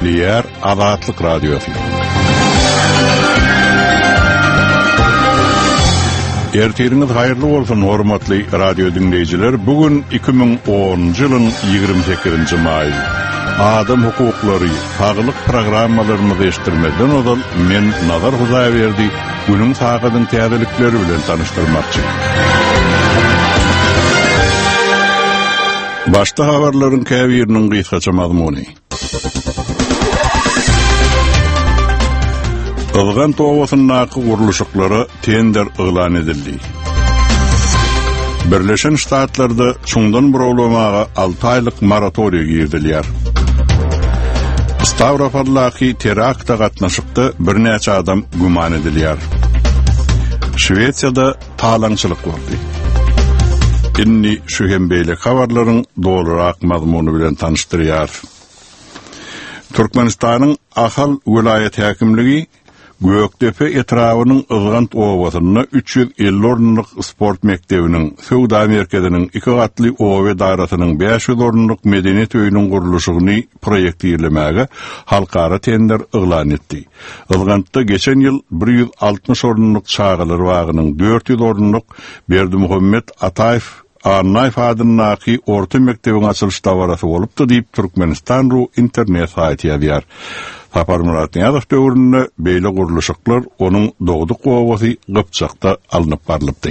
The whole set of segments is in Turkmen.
Dinleyer Azatlyk Radiosu. Ertiriniz hayırlı olsun hormatly radio dinleyijiler. Bugün 2010-njy ýylyň 28-nji maý. Adam hukuklary, haglyk programmalaryny eşitdirmeden odal men Nazar Huzaýberdi günüň sagynyň täzelikleri bilen tanıştyrmakçy. Başta habarlaryň käbiriniň gysgaça mazmuny. Ylgan towasynyň guruluşyklary tender ýylan edildi. Birleşen Ştatlarda çuňdan burulmaga 6 aýlyk moratoriýa girdilýär. Stavropoldaky terakta gatnaşykda bir näçe adam guman edilýär. Şwetsiýada talaňçylyk boldy. Inni şu hembeýle habarlaryň dolarak mazmuny bilen tanıştyrýar. Türkmenistanyň Ahal vilayet häkimligi Göktepe etrawynyň Ylgant owasyna 350 orunlyk sport mektebiniň, Söwda merkeziniň 2 gatly owa darasynyň 500 orunlyk medeniýet öýüniň guruluşyny proýektilemäge halkara tender ýylan etdi. Ylgantda geçen ýyl 160 orunlyk çağalar wagynyň 400 orunlyk Berdimuhammed Ataýew Arnaýew adynyň orta mektebiň açylyş dawarasy bolupdy diýip Türkmenistan.ru internet saýty ýazýar. Sapar Muratňazow döwründe beýle guruluşyklar onuň dogduk owasy Gypçakda alınıp barlypdy.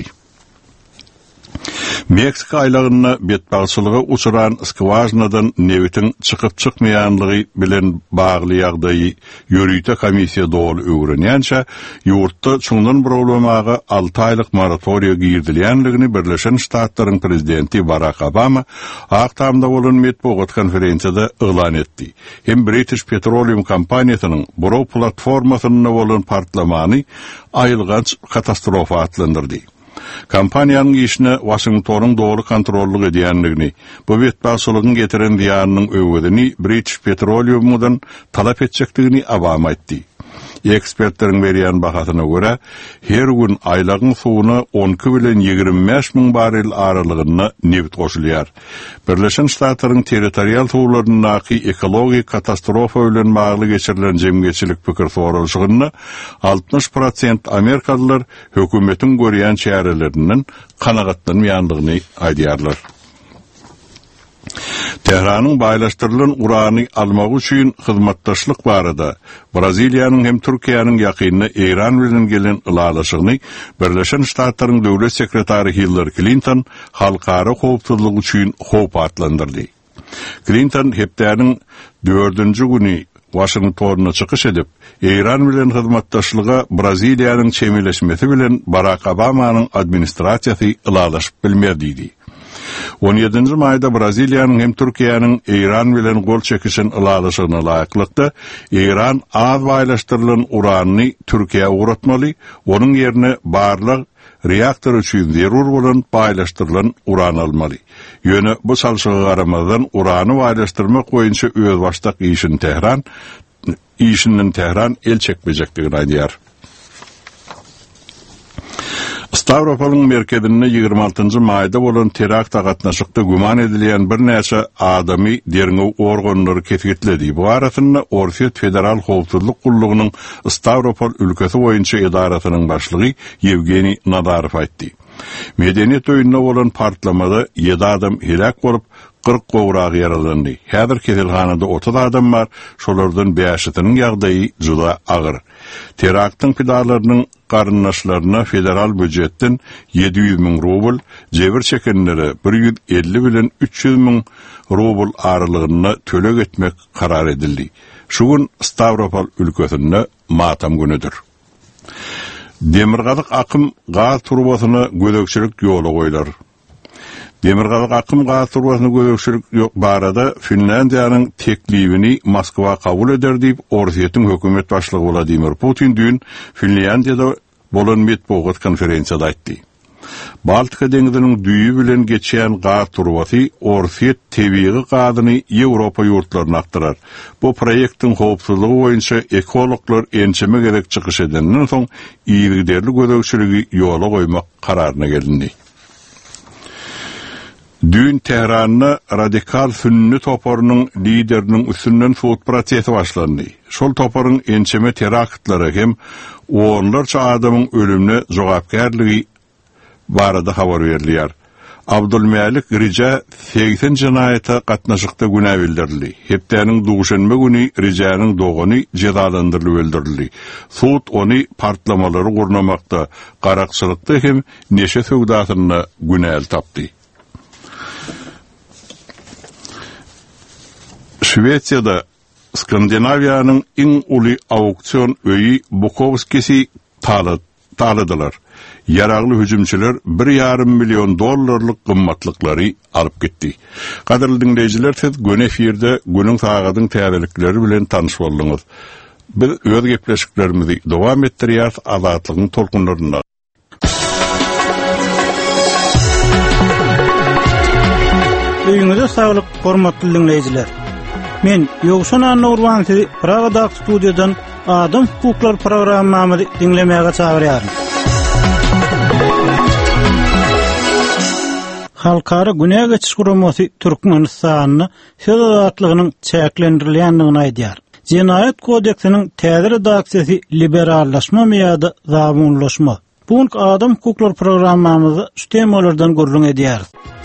Meksika aýlagyna betbagyçylyga uçuran skvajnadan nebitiň çykyp çykmaýanlygy bilen bagly ýagdaýy ýörüýte komissiýa doly öwrenýänçä ýurtda çuňdan burulmaga 6 aýlyk moratoriýa girdilýänligini Birleşen Ştatlaryň prezidenti Barack Obama Aktamda bolan metbuat konferensiýada ýylan etdi. Hem British Petroleum kompaniýasynyň Buro platformasyna bolan partlamany aýylganç katastrofa adlandyrdy. Kampaniýanyň işine Washingtonyň dogry kontrollyk edýänligini, bu betbagyçylygyň getiren ziýanynyň öwredini British Petroleum'dan talap etjekdigini Obama aýtdy. Ekspertleriň berýän bahasyna görä, her gün aýlagyň suwuna 12 bilen 25 000 barrel aralygyna neft goşulýar. Birleşen Ştatlaryň territorial suwlarynyň ekologik katastrofa bilen bagly geçirilen jemgyýetçilik pikir sorulşygyny 60% Amerikalılar hökümetiň görýän çärelerinden kanagatlanmaýanlygyny aýdýarlar. Tehranyň baýlaşdyrylan urany almak üçin hyzmatdaşlyk barada Braziliýanyň hem Türkiýanyň ýakynyna Iran bilen gelen ılalaşygyny Birleşen Ştatlaryň döwlet sekretary Hillary Clinton halkara howpsuzlyk üçin howp atlandyrdy. Clinton hepdäniň 4-nji güni Washingtonna çykyş edip, Iran bilen hyzmatdaşlyga Braziliýanyň çemeleşmesi bilen Barack Obamanyň administrasiýasy ılalaşyp bilmedi. 17-nji maýda Braziliýanyň hem Türkiýanyň Iran bilen gol çekişin ılalaşygyna laýyklykda Iran az baýlaşdyrylan uranyny Türkiýe uratmaly, onuň ýerine barlyk reaktor üçin zerur bolan baýlaşdyrylan uran almaly. Ýöne bu salşyga garamadan urany baýlaşdyrmak boýunça öz başdak işiniň Tehran el çekmejekdigini aýdýar. Stavropolň merkezinde 26-njy maýda bolan terakta gatnaşykda guman edilýän bir näçe adamy derňew organlary kesgitledi. Bu arasynda Orset Federal Howpsuzlyk Gullugynyň Stavropol ülkesi boýunça edarasynyň başlygy Yevgeniy Nadarow aýtdy. Medeniýet öýünde bolan partlamada 7 adam helak bolup 40 gowrak yaralandy. Häzir keselhanada 30 adam bar, şolardan 5-üniň ýagdaýy juda agyr. Teraktyň pidalarynyň garynnaşlaryna federal büdjetden 700 000 rubl, jebir çekenlere 150 bilen 300 000 rubl aralygyna tölek etmek karar edildi. Şu gün Stavropol ülkesinde matam günüdür. Demirgazyk akym gaz turbasyna gödökçilik ýoly goýlar. Demirgazyk akym gaz turbasyna gödökçilik barada Finlandiýanyň teklibini Moskwa kabul eder diýip Orsetýň hökümet başlygy Vladimir Putin dün Finlandiýada bolan metbuat konferensiýada aýtdy. Baltika deňiziniň düýü bilen geçýän gaz turbasy Orset tebiği gazyny Ýewropa ýurtlaryna aktarar. Bu proýektiň howpsuzlygy boýunça ekologlar ençeme gerek çykyş edenden soň ýygyderli gödökçiligi ýola goýmak kararyna gelindi. Dün Tehran'na radikal sünni toporunun liderinin üstünden soğut prosesi başlandı. Şol toporun ençeme teraktları hem onlarca adamın ölümüne cevapkärligi barada habar verilýär. Abdülmelik Rica 80 cinayete katnaşykda günah bildirildi. Hepdäniň duşanma güni Ricanyň dogany cezalandyrylyp öldürildi. Sud onu partlamalary gurnamakda, garakçylykda hem neşe söwdasyna günah tapdy. Şwetsiýada Skandinaviýanyň iň uly auksion öýi Bukowskisi taladylar. Yaragly hüjümçiler $1,5 milyon gymmatlyklary alyp gitdi. Gaderly dinleýijiler, siz gün efirde günüň sagadyň täzelikleri bilen tanyş boldyňyz. Biz öz gepleşiklerimizi dowam etdirýär azatlygyň tolkunlarynda. Öýüňize saglyk, hormatly dinleýijiler. Men Ýogşan Anurwan sizi Pragada studiýadan Adam hukuklar programmamy dinlemäge çagyrýarym. Halkara günäge geçiş guramasy Türkmenistanyny söz azatlygynyň çäklendirilýändigini aýdýar. Jinayet kodeksiniň täze redaksiyasy liberallaşma miýady zabunlaşma. Bu Adam hukuklar programmamyzy şu temalardan gurrun edýär.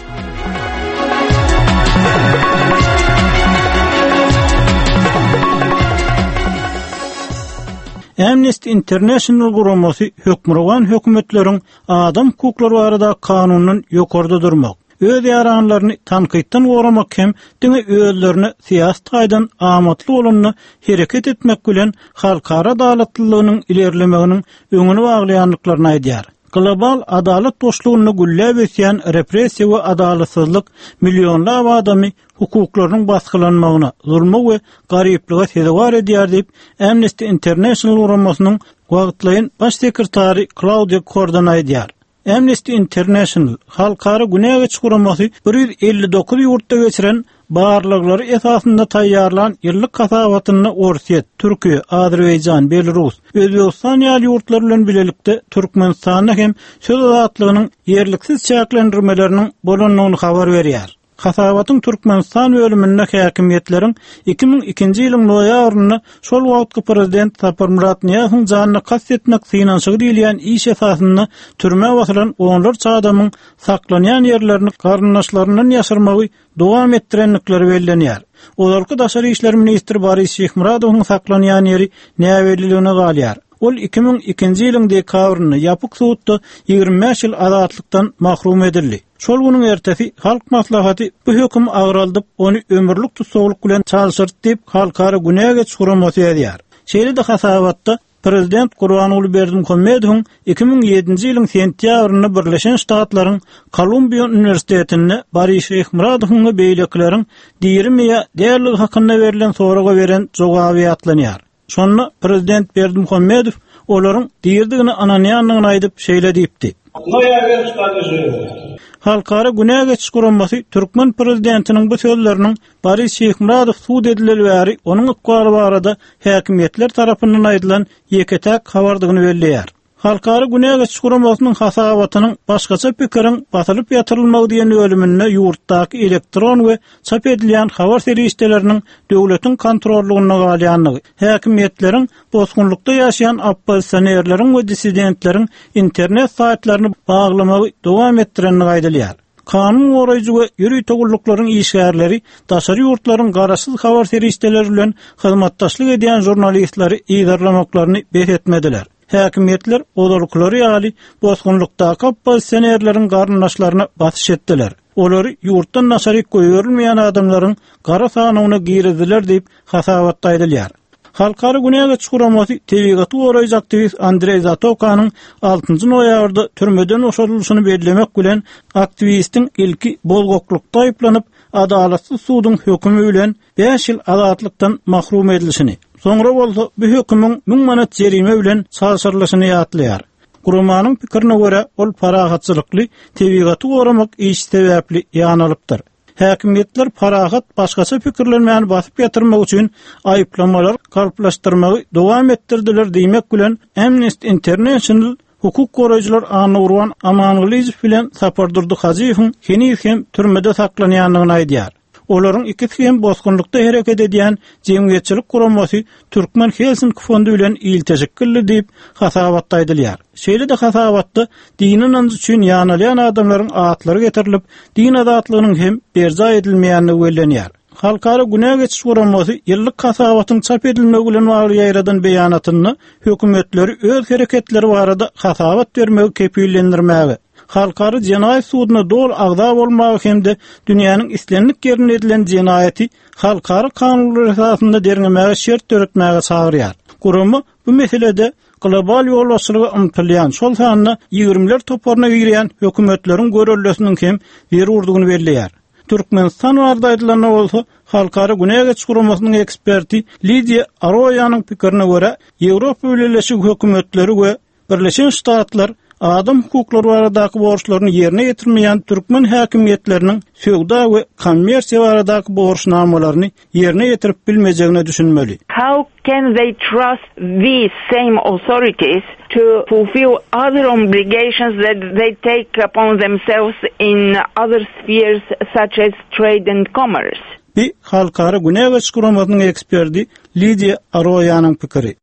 Amnesty International guramasy hökmran hökümetleriň adam hukuklary barada kanunyň ýokarda durmak, öz ýaranlaryny tanqytdan goramak hem diňe özlerini siýasat gaýdan amatly bolanyny hereket etmek bilen halkara adaletliliginiň ilerlemeginiň öňüni baglaýanlyklaryny aýdýar. Global adalet boşlugyny güllep etýän repressiýa we adaletsizlik millionlap adamy hukuklarynyň baskylanmagyna, zulma we garyplyga sebäp edýär diýip Amnesty International guramasynyň wagtlaýan baş sekretary Claudia Cordon aýdýar. Amnesty International halkara günäge geçiş guramasy 159 ýurtda geçiren barlyklary esasynda taýýarlan ýyllyk kasabatyny Orsiýet, Türkiýe, Azerbaýjan, Belarus, Özbegistan ýaly ýurtlar bilen bilelikde Türkmenistanyň hem söz azatlygynyň ýerliksiz çäklendirmeleriniň bolanyny habar berýär. Kasabatyň Türkmenistan bölüminde häkimetleriň 2002-nji ýylyň noýabryny şol wagtky prezident Sapirmurat Niýazowyň janyny kastetmek synanşygy diýilýän iş esasyny türme basylan onlarça adamyň saklanýan ýerlerini garnaşlaryndan ýaşyrmagy dowam etdirenlikleri bellenýär. Olarky daşary işler ministri Boris Şehmuradowyň saklanýan ýeri näwelligine galýar. Ol 2002-nji ýylyň dekabryny ýapyk suwutda 25 ýyl azatlykdan mahrum edildi. Şol günüň ertesi halk maslahaty bu hökm agyralyp onu ömürlük tutsaglyk bilen çalşyrt diýip halkara günäge geçiş guramasy edýär. Şeýle-de hasabatda Prezident Gurbanuly Berdimuhammedowyň 2007-nji ýylyň sentýabryny Birleşen Ştatlaryň Kolumbiya Üniversitetine Boris Şehmuradowyň beýlekleriň diýermeýe däerligi hakynda berilen soraga beren jogaby atlanýar. Şonda Prezident Berdimuhammedow olaryň diýerdigini ananýanlygyny aýdyp şeýle diýipdi. Halkara günäge geçiş guramasy Türkmen prezidentiniň bu sözleriniň Boris Şehmuradow suud edilen bäri onuň ykbary barada häkimetler tarapyndan aýdylan ýeketäk habardygyny belleýär. Halkara günäge geçiş guramasynyň hasabatynyň başgaça pikiriň basylyp ýatyrylmagy diýen ölümine ýurtdaky elektron we çap edilýän habar serişdeleriniň döwletiň kontrollugyna galýanlygy, häkimetleriň bozgunlukda ýaşaýan oppositsionerleriň we dissidentleriň internet saýtlaryny baglamagy dowam etdirenligi aýdylýar. Kanun goraýjy we ýürüýt ogulluklarının işgärleri daşary ýurtlaryň garaşsyz habar serişdeleri bilen hyzmatdaşlyk edýän jurnalistleri ýydarlamaklaryny beretmediler. Häkimetler odalyklary ýaly bozgunlukdaky oppositsionerleriň garnaşlaryna batyş etdiler. Olary ýurtdan naşaryk goýurilmeýän adamlaryň gara sanyna girdiler diýip hasabatda aýdylýar. Halkara günäge geçiş guramasy tebigaty goraýjy aktivist Andrey Zatokanyň 6-njy noýabrda türmeden oşarylyşyny bellemek bilen aktivistiň ilki bolgoklukda aýplanyp adalatsız suwdyň hökmü bilen 5 ýyl azatlykdan mahrum edilişini, soňra bolsa bu hökmüň 1000 manat jerime bilen çalşyrylyşyny ýatlaýar. Guramanyň pikirine görä ol parahatçylykly tebigaty goramak iş sebäpli ýanylypdyr. Häkimetler parahat başgaça pikirlenmän basyp ýatyrmak üçin aýplamalar kalplaşdyrmagy dowam etdirdiler diýmek bilen Amnesty International hukuk goraýjylar Anna Urwan Amanlyjew bilen Sapardurdy Hajiýewiň heni hem türmede saklanýanlygyny aýdýar. Olaryň ikisi hem bosgunlukda hereket edýän jemgyýetçilik guramasy Türkmen Helsinki fondu bilen ilteşekkilli diýip hasabatda aýdylýar. Şeýle de hasabatda dinin anzy üçin ýanalýan adamlaryň atlary getirilip, din adatlygynyň hem berza edilmeýänligi bellenýär. Halkara günä geçiş guramasy ýyllyk hasabatyň çap edilmegi bilen bagly ýaýradan beýanatyny hökümetleri öz hereketleri barada hasabat bermegi kepillendirmäge, halkara jenaýat suduna dol agda bolmagy hemde dünýäniň islenlik ýerine edilen jenaýaty halkara kanunlar esasynda derňemege şert töretmäge çagyrýar. Guramy bu meselede global ýolbaşçylygy umtylýan şol sanyny 20'ler toparyna girýän hökümetleriň görellesiniň hem ýer urdugyny belleýär. Türkmenistan barada aýdylan bolsa, halkara günä geçiş guramasynyň eksperti Lidia Aroýanyň pikirine görä, Ýewropa Birleşik Hökümetleri we Birleşen Ştatlar adam hukuklary baradaky borçlaryny ýerine getirmeýän türkmen häkimiýetleriniň söwda we kommersiýa baradaky borçnamalaryny ýerine getirip bilmejegine düşünmeli. How can they trust these same authorities to fulfill other obligations that they take upon themselves in other spheres such as trade and commerce? Bir halkara günä geçiş guramasynyň eksperti Lidia Aroýanyň pikiri.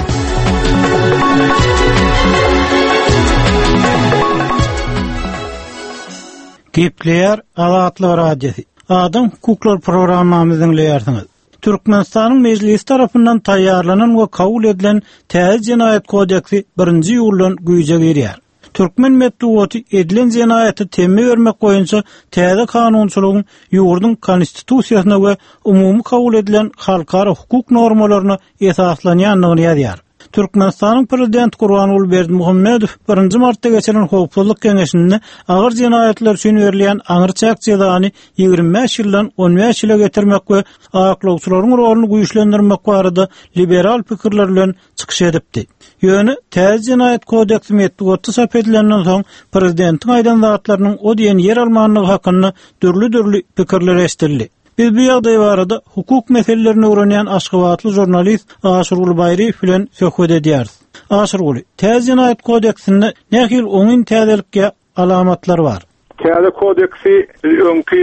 Gepleýär Azatlyk radiosi. Adam hukuklar programmamyzyň dinleýärsiňiz. Türkmenistanyň meclisi tarapyndan taýýarlanan we kabul edilen Täze Jenaýat kodeksi 1-nji ýyldan güýje girýär. Türkmen medeniýeti edilen jenaýaty temme bermek boýunça täze kanunçylygyň ýurdun konstitusiýasyna we umumy kabul edilen halkara hukuk normalaryna esaslanýanlygyny ýazýar. Türkmenistanyň prezidenti Gurbanuly Berdimuhammedow 1 martda geçiren Howpsuzlyk Keňeşinde agyr jenaýatlar üçin berilýän aňyrçak jazany 25 ýyldan 15 ýyla getirmek we aýaklawçylaryň roluny güýçlendirmek barada liberal pikirler bilen çykyş edipdi. Ýöne Täze Jenaýat kodeksi metodi sap edilenden soň prezidentiň aýdan zatlarynyň o diýen ýer almanlygy hakyny dürli pikirler estirdi. Biz bu ýagdaý barada hukuk meselelerini öwrenýän Aşgabatly jurnalist Aşurguly Baýry bilen söhbet edýäris. Aşurguly, Täze Jenaýat kodeksinde nähil oňun täzelikke alamatlary bar? Täze kodeksi öňki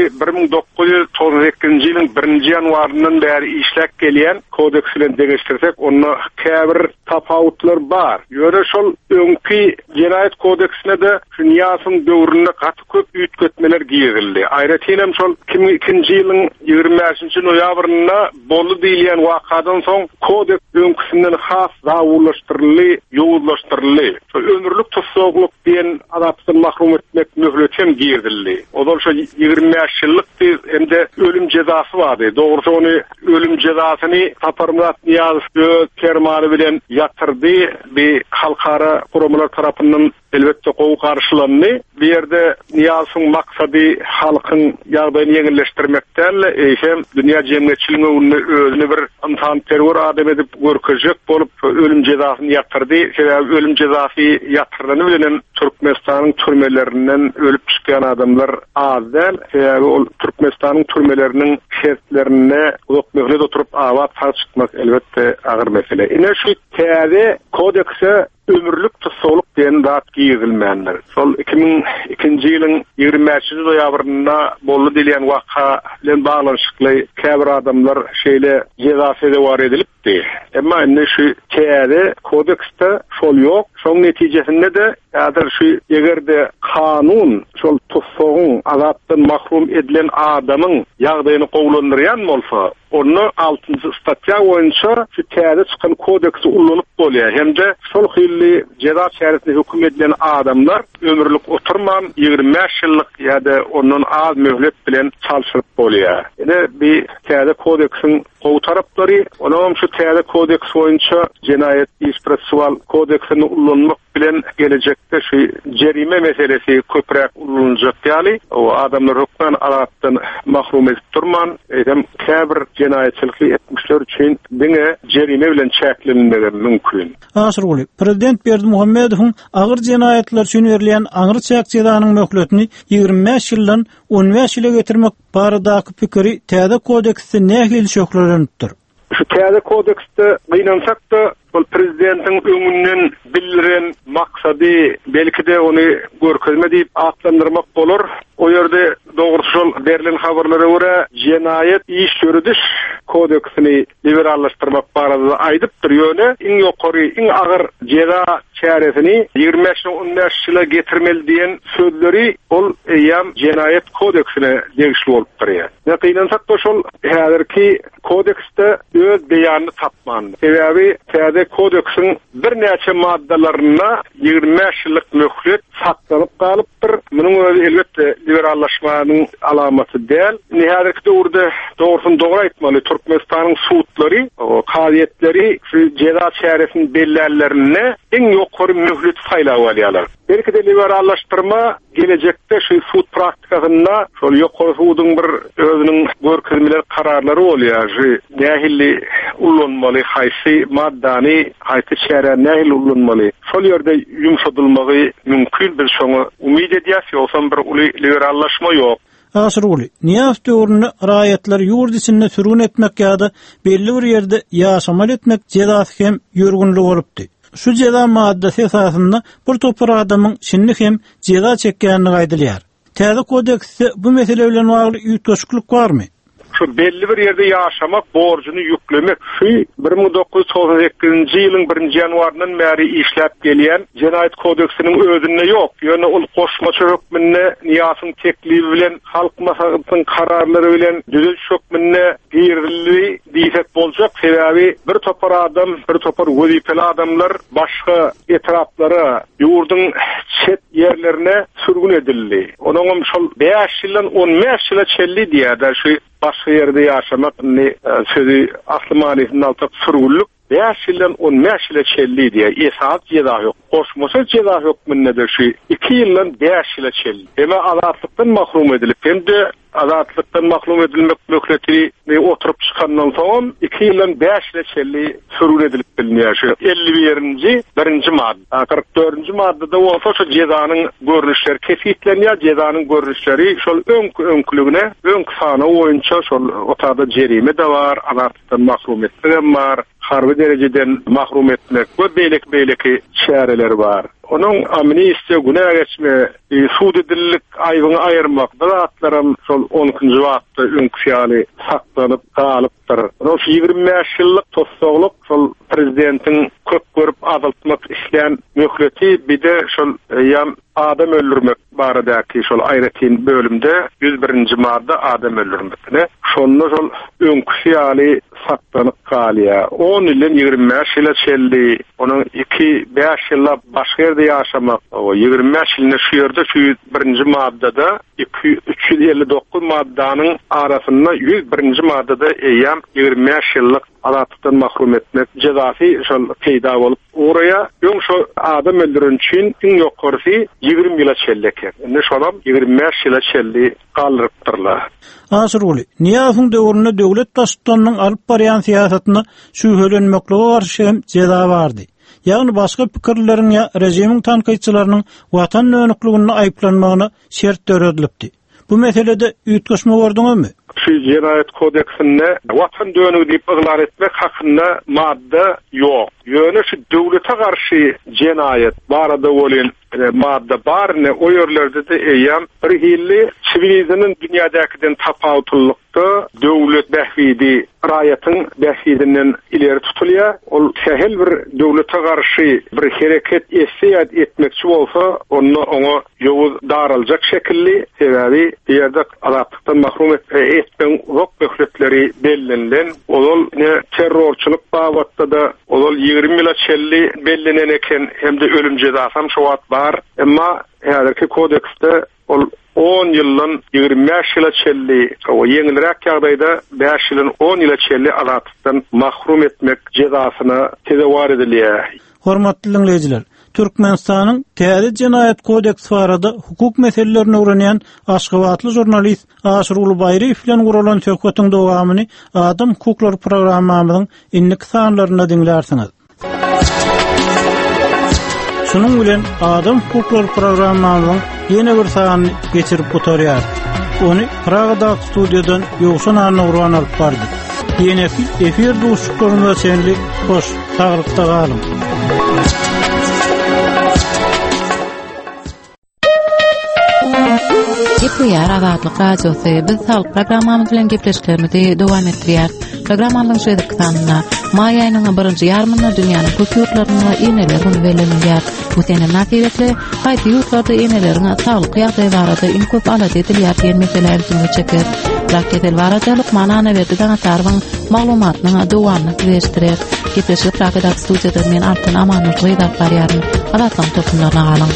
1992-nji ýylyň 1-nji ýanwaryndan bäri işläp gelýän kodeks bilen deňeşdirsek, onu käbir tapawutlar bar. Ýöne şol öňki jenaýat kodeksine de dünýäsiň döwrüne gaty köp üýtgetmeler giýildi. Aýratynam şol 2002-nji ýylyň 25-nji noýabryna bolu diýilen wakadan soň kodeks öňkisinden has dawurlaşdyrly, ýowuzlaşdyrly. Şol ömürlük tutsakluk diýen azapdan mahrum etmek möhletem giýildi. Odol şo 25 ýyllyk hemde ölüm jezasy bardy. Dogrusu onu ölüm jezasyny Taparmurat Niýazow fermany bilen ýatyrdy. Bir halkara guramalar tarapyndan elbette gowy garşylandy. Bu ýerde Niýazowyň maksady halkyň ýagdaýyny ýeňilleşdirmekden hem dünýä jemgyýetçiligine özüni bir antanterör adam edip görkezek bolup ölüm jezasyny ýatyrdy. Sebäbi ölüm jezasy ýatyrlany bilen Türkmenistanyň türmelerinden ölüp çykýan adamlar azdan. Sebäbi ol Türkmenistanyň türmeleriniň şertlerine uzak möhlet oturup awat çykmak elbette agyr mesele. Ine şu täze kodekse ömürlük tutsakluk diýen zat giýilmänler. Şol 2002-nji ýylyň 25-nji noýabrynda bolly diýilen waka bilen baglanşykly käbir adamlar şeýle jezasy war edilipdi. Emma indi şu täze kodekste şol ýok. Şoň netijesinde de ýa-da şu egerde kanun şol tutsagyň azapdan mahrum edilen adamyň ýagdaýyny gowlandyrýan bolsa, onu 6-njy statýa boýunça şu täze çykan kodeksi ullanyp bolýar. Hemde şol hilli ceza şäherinde höküm edilen adamlar ömürlük oturman 25 ýyllyk ýa-da ondan az möhlet bilen çalşyryp bolýar. Ene bir täze kodeksin gowy taraplary, onuň şu täze kodeks boýunça jenaýat iş prosessual kodeksini ullanmak bilen gelecekde şu jerime meselesi köprek ullanacak ýaly o adamlar hukman azapdan mahrum edip durman, hem käbir jenaýetçilik etmişler üçin diňe jerime bilen çäklenmegi mümkin. Aşurguly, prezident Berdimuhammedowyň agyr jenaýatlar üçin berilýän aňyrçak jezanyň möhletini 25 ýyldan 15 ýyla getirmek baradaky pikiri Täze kodeksde nähili şöhretlenipdir. Şu täze kodekste gynansak da ol prezidentin öňünden bildiren maksady belki de onu görkezme diýip atlandyrmak bolar. O ýerde dogry şol berilen habarlara görä jinayet iş görüdüş kodeksini liberallaşdyrmak barada aýdypdyr ýöne iň ýokary, iň agyr jeza çäresini 25-15 ýyla getirmeli diýen sözleri ol ýam jinayet kodeksine degişli bolup durýar. Ýa-da şol häzirki kodekste öz beýanyny tapman. Sebäbi täze kodeksin bir näçe maddalaryna 25 ýyllyk möhlet saklanyp galypdyr. Munyň özü elbetde liberallaşmanyň alamaty däl. Häzirki döwürde dogrusyny dogry aýtmaly, Türkmenistanyň suwtlary, kaziýetleri şu jeza çäresini bellälerine iň ýokary möhlet saýlap alýarlar. Belki de liberallaşdyrma gelecekte şu suwt praktikasynda şol ýokary suwdyň bir özüniň görkezmeler kararlary bolýar. Nähili ullanmaly, haýsy maddany, haýsy çäre nähili ullanmaly. Şol ýerde ýumşatylmagy mümkin, biz şoňa umyt edýäs, ýoksa bir uly liberallaşma ýok. Asruli, niyaz döwrüne raýatlar ýurdisinde sürgün etmek ýa-da belli bir ýerde ýaşamal etmek jezasy hem ýörgünli bolupdy. Şu jeza maddasy esasında bir topar adamyň şinlik hem jeza çekýänini gaýdylýar. Täze kodeksde bu mesele bilen bagly ýetgeçlik barmy? Şu belli bir ýerde ýaşamak borcuny ýüklemek. Şu 1998-nji ýylyň 1-nji ýanwaryndan bäri işläp gelýän Jinayet kodeksiniň özünde ýok. Ýöne ol goşmaça hökmünde niýasyň teklibi bilen halk maslahatynyň kararlary bilen düzeliş hökmünde girildi diýsek boljak. Sebäbi bir topar adam, bir topar wezipeli adamlar başga etraplara, ýurdyň çet ýerlerine sürgün edildi. Onuň şol 5 ýyldan 15 ýyla çelli diýär. Şu başga ýerde ýaşamak sözü asly manysynda alsak sürgünlük 5 ýyldan 15 ýyla çelli diýär. Esas jeza ýok. Goşmaça jeza hökmünde de şu 2 ýyldan 5 ýyla çelli. Hem azatlykdan mahrum edilip hem de azatlykdan mahrum edilmek möhletini oturup çykandan soň 2 ýyldan 5 ýyla çelli sürgün edilip bilinýär. Şu 51-nji 1-nji madda, 44-nji maddada bolsa şu jezanyň görnüşleri kesitlenýär. Jezanyň görnüşleri şol öňkülügine, öňkü sany boýunça şol otada jerime de bar, azatlykdan mahrum etmek bar, harby dereceden mahrum etmek we beýleki çäreler bar. Onun amnistiýa günä geçme, suud edillik aýbyny aýyrmak, zatlaram şol 10-njy wagtda öňküýäli saklanyp galypdyr. Şol 25 ýyllyk tossogluk şol prezidentiň köp görüp azaltmak isleýän möhleti bir de şol ýam adam öldürmek baradaky şol aýratyn bölümde 101-nji madda adam öldürmekine şonu şol öňküýäli saklanyp galýar. 10 ýyl 25 ýyla çeldi. Onuň 2-5 ýyla başga ýerde ýaşamak. O 25 ýylyny şu ýerde 101-nji maddada 359 maddanyň arasynda 101-nji maddada eýam 25 ýyllyk azatlıktan mahrum etmek cezasy şol peýda bolup oraya ýöň şu adam öldürün üçin iň ýokarysy 20 ýyla çellek. Indi şolam 25 ýyla çelli galypdyrlar. Asruli, niýasyň döwründe döwlet başçylarynyň alyp barýan siýasatyna şüýhelenmeklige garşy hem jeza bardy. Ýagny başga pikirleriň ýa rejimiň tanqytçylarynyň watan önükligini aýplanmagyna şert döredilipdi. Bu meselede ýetgeçme gördüňmi? Şu Jinayet kodeksinde watan dönügi diýip yglar etmek hakynda madda ýok. Ýöne şu döwlete garşy jinayet barada bolan madda barne o ýerlerde de eýam bir hilli sivilizmiň dünýädäkiden tapawutlykda döwlet bähwidi raýatyň bähwidinden ileri tutulýar. Ol sehel bir döwlete garşy bir hereket etmekçi bolsa oňa ýowuz daraljak şekilli sebäbi ýerde azatlıktan mahrum etmek wok möhletleri bellenilen ol ne terrorçylyk babatda da ol 20 ýyla çelli bellenen eken hem de ölüm jezasy şu wagt bar. Emma häzirki kodekste ol 10 ýyldan 25 ýyla çelli, o ýeňilrek ýagdaýda 5 ýyldan 10 ýyla çelli azatlyktan mahrum etmek jezasyna tezewar edilýär. Hormatly dinleýijiler, Türkmenistanyň Täze Jinayet kodeksi barada hukuk meselelerini öwrenýän Aşgabatly jurnalist Asrul Bayriýew bilen guralan söhbetiň dowamyny Adam Hukuklar programmamyzyň inlik sanlaryna dinlersiňiz. Şunun bilen Adam Hukuklar programmamyzyň ýene bir sanyny geçirip oturýar. Ony Pragada studiodan Ýogşan Arnawran alyp bardy. Yine efir dostluklarında senli hoş sağlıkta kalın. Gepler Azatlyk Radiosu biz sağlyk programmamyz bilen gepleşiklerimizi dowam etdirýär. Programmanyň şeýle kysanyna may aýynyň 1-nji ýarmynda dünýäniň köp ýurtlaryna iğneler berilýär. Bu sene nätijetle haýty ýurtlarda iğneleriň sağlyk ýagdaýy barada iň köp alat edilýär diýen meseleler üstünde çeker. Raketel barada Lukman Anaverdi Danatarwyň maglumatyny dowamly geçirýär. Gepleşik raketel studiýada men Altyn Amanatly ýa-da Alatlan topunlaryna galyň.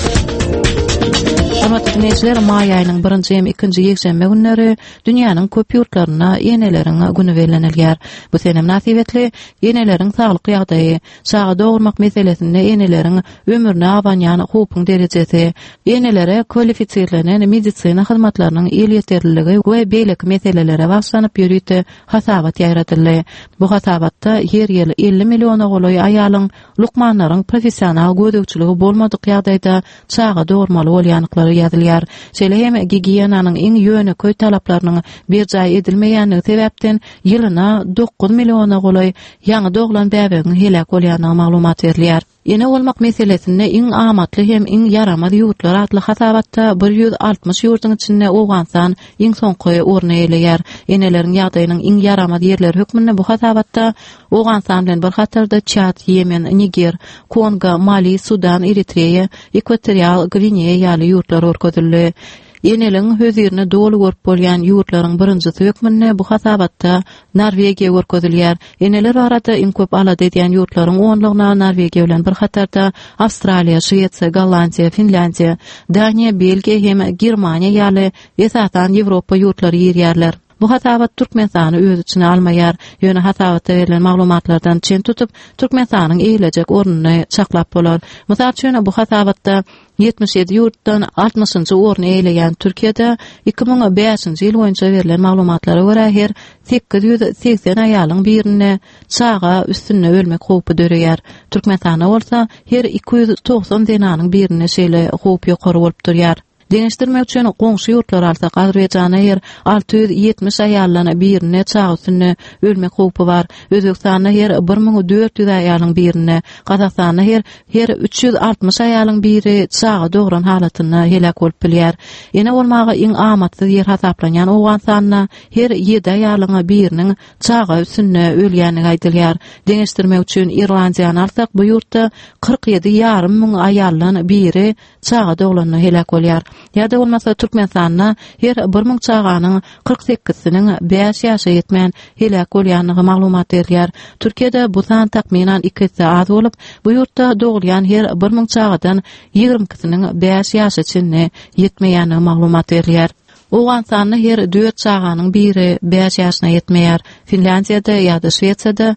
Hormatly dinleyijiler, may aýynyň 1-nji hem 2-nji ýekşembe günleri dünýäniň köp ýurtlaryna iğneleriň güni berilýär. Bu sene näsibatly iğneleriň saglyk ýagdaýy, saga dogurmak meselesinde iğneleriň ömürne abanýan hukuk derejesi, iğnelere kwalifisirlenen medisina hyzmatlarynyň il ýeterliligi we beýleki meselelere başlanyp ýörüýte hasabat ýaratyldy. Bu hasabatda her ýyly 50 milliona goloý aýalyň lukmanlaryň professional gödekçiligi bolmadyk ýagdaýda saga dogurmaly bolýanlyklary ýazylýar. Şeýle hem gigiýenanyň iň ýöneköý talaplarynyň bir jaý edilmeýänligi sebäpden ýylyna 9 milliona goloý ýaňy doglan bäbeginiň helak bolýanyny maglumat berilýär. Ene olmak meselesinde iň amatly hem iň yaramaz ýurtlar atly hasabatda 160 ýurtyň içinde Owgansan iň soňky orny eýleýär. Eneleriň ýagdaýynyň iň yaramaz ýerleri hökmünde bu hasabatda Owgansan bilen bir hatarda Çad, Yemen, Niger, Kongo, Mali, Sudan, Eritreýa, Ekwatorial Gwineýa ýaly ýurtlar örkezildi. Eneleriň hözirini dolu görüp bolýan ýurtlaryň birinjisi hökmünde bu hasabatda Norwegiýa görkezilýär. Eneler arada iň köp alat edýän ýurtlaryň onlugyna Norwegiýa bilen bir hatarda Awstraliýa, Şwetsiýa, Gollandiýa, Finlandiýa, Daniýa, Belgiýa hem Germaniýa ýaly esasdan Ýewropa ýurtlary ýerýärler. Bu hasabat Türkmenistany öz içine almaýar. Ýöne hasabatda berilen maglumatlardan çen tutup Türkmenistanyň eýilecek ornuny çaklap bolar. Mysal üçin bu hasabatda 77 ýurtdan 60-njy orny eýleýän Türkiýede 2005-nji ýyl boýunça berilen maglumatlara görä her 880 aýalyň birine çaga üstüne ölmek howpy döreýär. Türkmenistana bolsa her 290 denanyň birine şeýle howp ýokary bolup durýar. Deňişdirmek üçin goňşy ýurtlar alsak Azerbaýjana her 670 aýalyň birine çaga üstüne ölmek howpy bar. Özbekistanda her 1400 aýalyň birine, Gazakstanda her 360 aýalyň biri çaga dogran halatyna helak bolup bilýär. Ene bolmagy iň amatly ýer hasaplanýan Owgansanna her 7 aýalyň biriniň çaga üstüne ölýänligi aýdylýar. Deňişdirmek üçin Irlandiýany alsak bu ýurtda 47,5 müň aýalyň biri çaga doglanyna helak bolýar. Ýa-da bolmasa Türkmenistanda her 1000 çaganyň 48-siniň 5 ýaşa ýetmän helak bolýanlygy maglumat berilýär. Türkiýede bu san takminan 2 az bolup, bu ýurtda dogulýan her 1000 çagadan 22-siniň 5 ýaşa içinde ýetmeýänligi maglumat berilýär. Owgansanny her 4 çaganyň biri 5 ýaşyna ýetmeýär. Finlandiýada ýa-da Şwetsiýada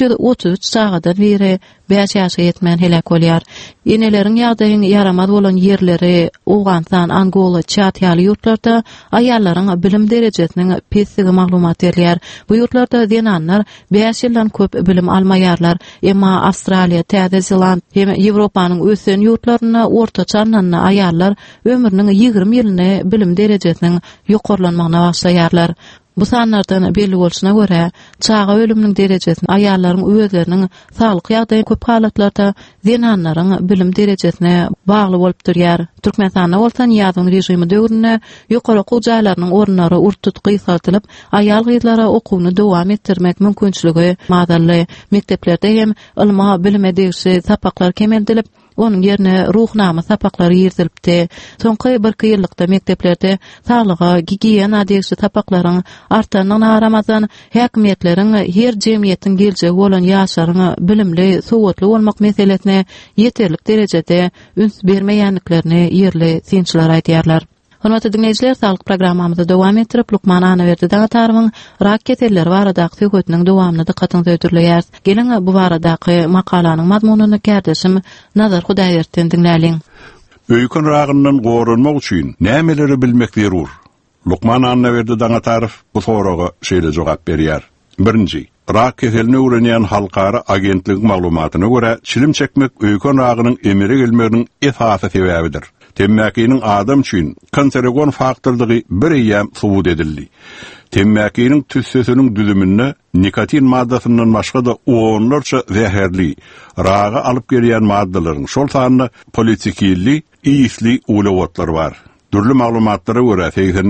333 çagadan biri 5 ýaşa ýetmän helak bolýar. Eneleriň ýagdaýyny yaramaz bolan ýerleri Owgansan, Angola, Çad ýaly ýurtlarda aýallaryň bilim derejesiniň pesigi maglumat berilýär. Bu ýurtlarda denanlar 5 ýyldan köp bilim almaýarlar. Emma Awstraliýa, Täze Zeland hem Ýewropanyň ösen ýurtlaryna ortaça anlanyna aýallar ömrüniň 20 ýylyny bilim derejesiniň ýokarlanmagyna başlaýarlar. Bu sanlardan belli bolşuna görä, çaga ölümniň derejesini aýallaryň özleriniň saglyk ýagdaýy köp halatlarda denanlaryň bilim derejesine bagly bolup durýar. Türkmenistanda bolsa ýazyň rejimi döwründe ýokary okuw jaýlarynyň ornary urtut gysgatylyp, aýal gyzlara okuwny dowam etdirmek mümkinçiligi maýdaly. Mekteplerde hem ilma bilim edegisi sapaklar kemeldilip, onun ýerine ruhnama sapaklary ýertilipdi. Soňky 1 ýyllykda mekteplerde saglyga, gigiýena degişli sapaklaryň artanyny aramazdan häkimetleriň her jemgyýetiň geljegi bolan ýaşlaryň bilimli, sowatly bolmak meselesine ýeterlik derejede üns bermeýänliklerini ýerli synçylar aýdýarlar. Hormatly dinleyijiler, sağlyk programmamyzda dowam etdirip Lukman Anaverdi Danatarwyň raketeller baradaky söhbetiniň dowamyny dikkatiňize ötürleýär. Geliň bu baradaky makalanyň mazmunyny kärdeşim Nazar Hudaýerden dinläliň. Öýkün ragyndan gorunmak üçin nämeleri bilmek zerur? Lukman Anaverdi Danatarw bu soraga şeýle jogap berýär. 1. Raketelini öwrenýän halkara agentlik maglumatyna görä, çilim çekmek öýkün ragynyň emiri gelmeginiň esasy sebäbidir. Temmäkinin adam üçin kanserogen faktorlygy bir ýam subut edildi. Temmäkinin tüssesiniň düzümine nikotin maddasynyň başga da onlarça zäherli, raga alyp gelýän maddalaryň şol sanyny polisikilli, iýisli ulawatlar bar. Dürli maglumatlara göre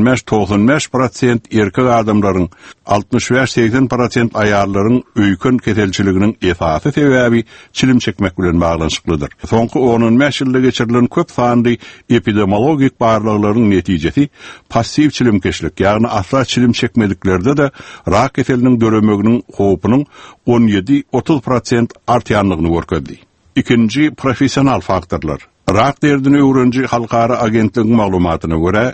85-95% erkek adamlaryň 65-80% ayarlaryň öýkün keselçiliginiň esasy sebäbi çilim çekmek bilen baglanyşyklydyr. Soňky 15 ýylda geçirilen köp sanly epidemiologik barlyklaryň netijesi passiv çilimkeşlik, ýagny asla çilim çekmediklerde de rak keseliniň döremeginiň howpunyň 17-30% artýanlygyny görkezdi. İkinci, profesional faktorlar. Rak derdini öwrenji halkara agentligiň maglumatyna göre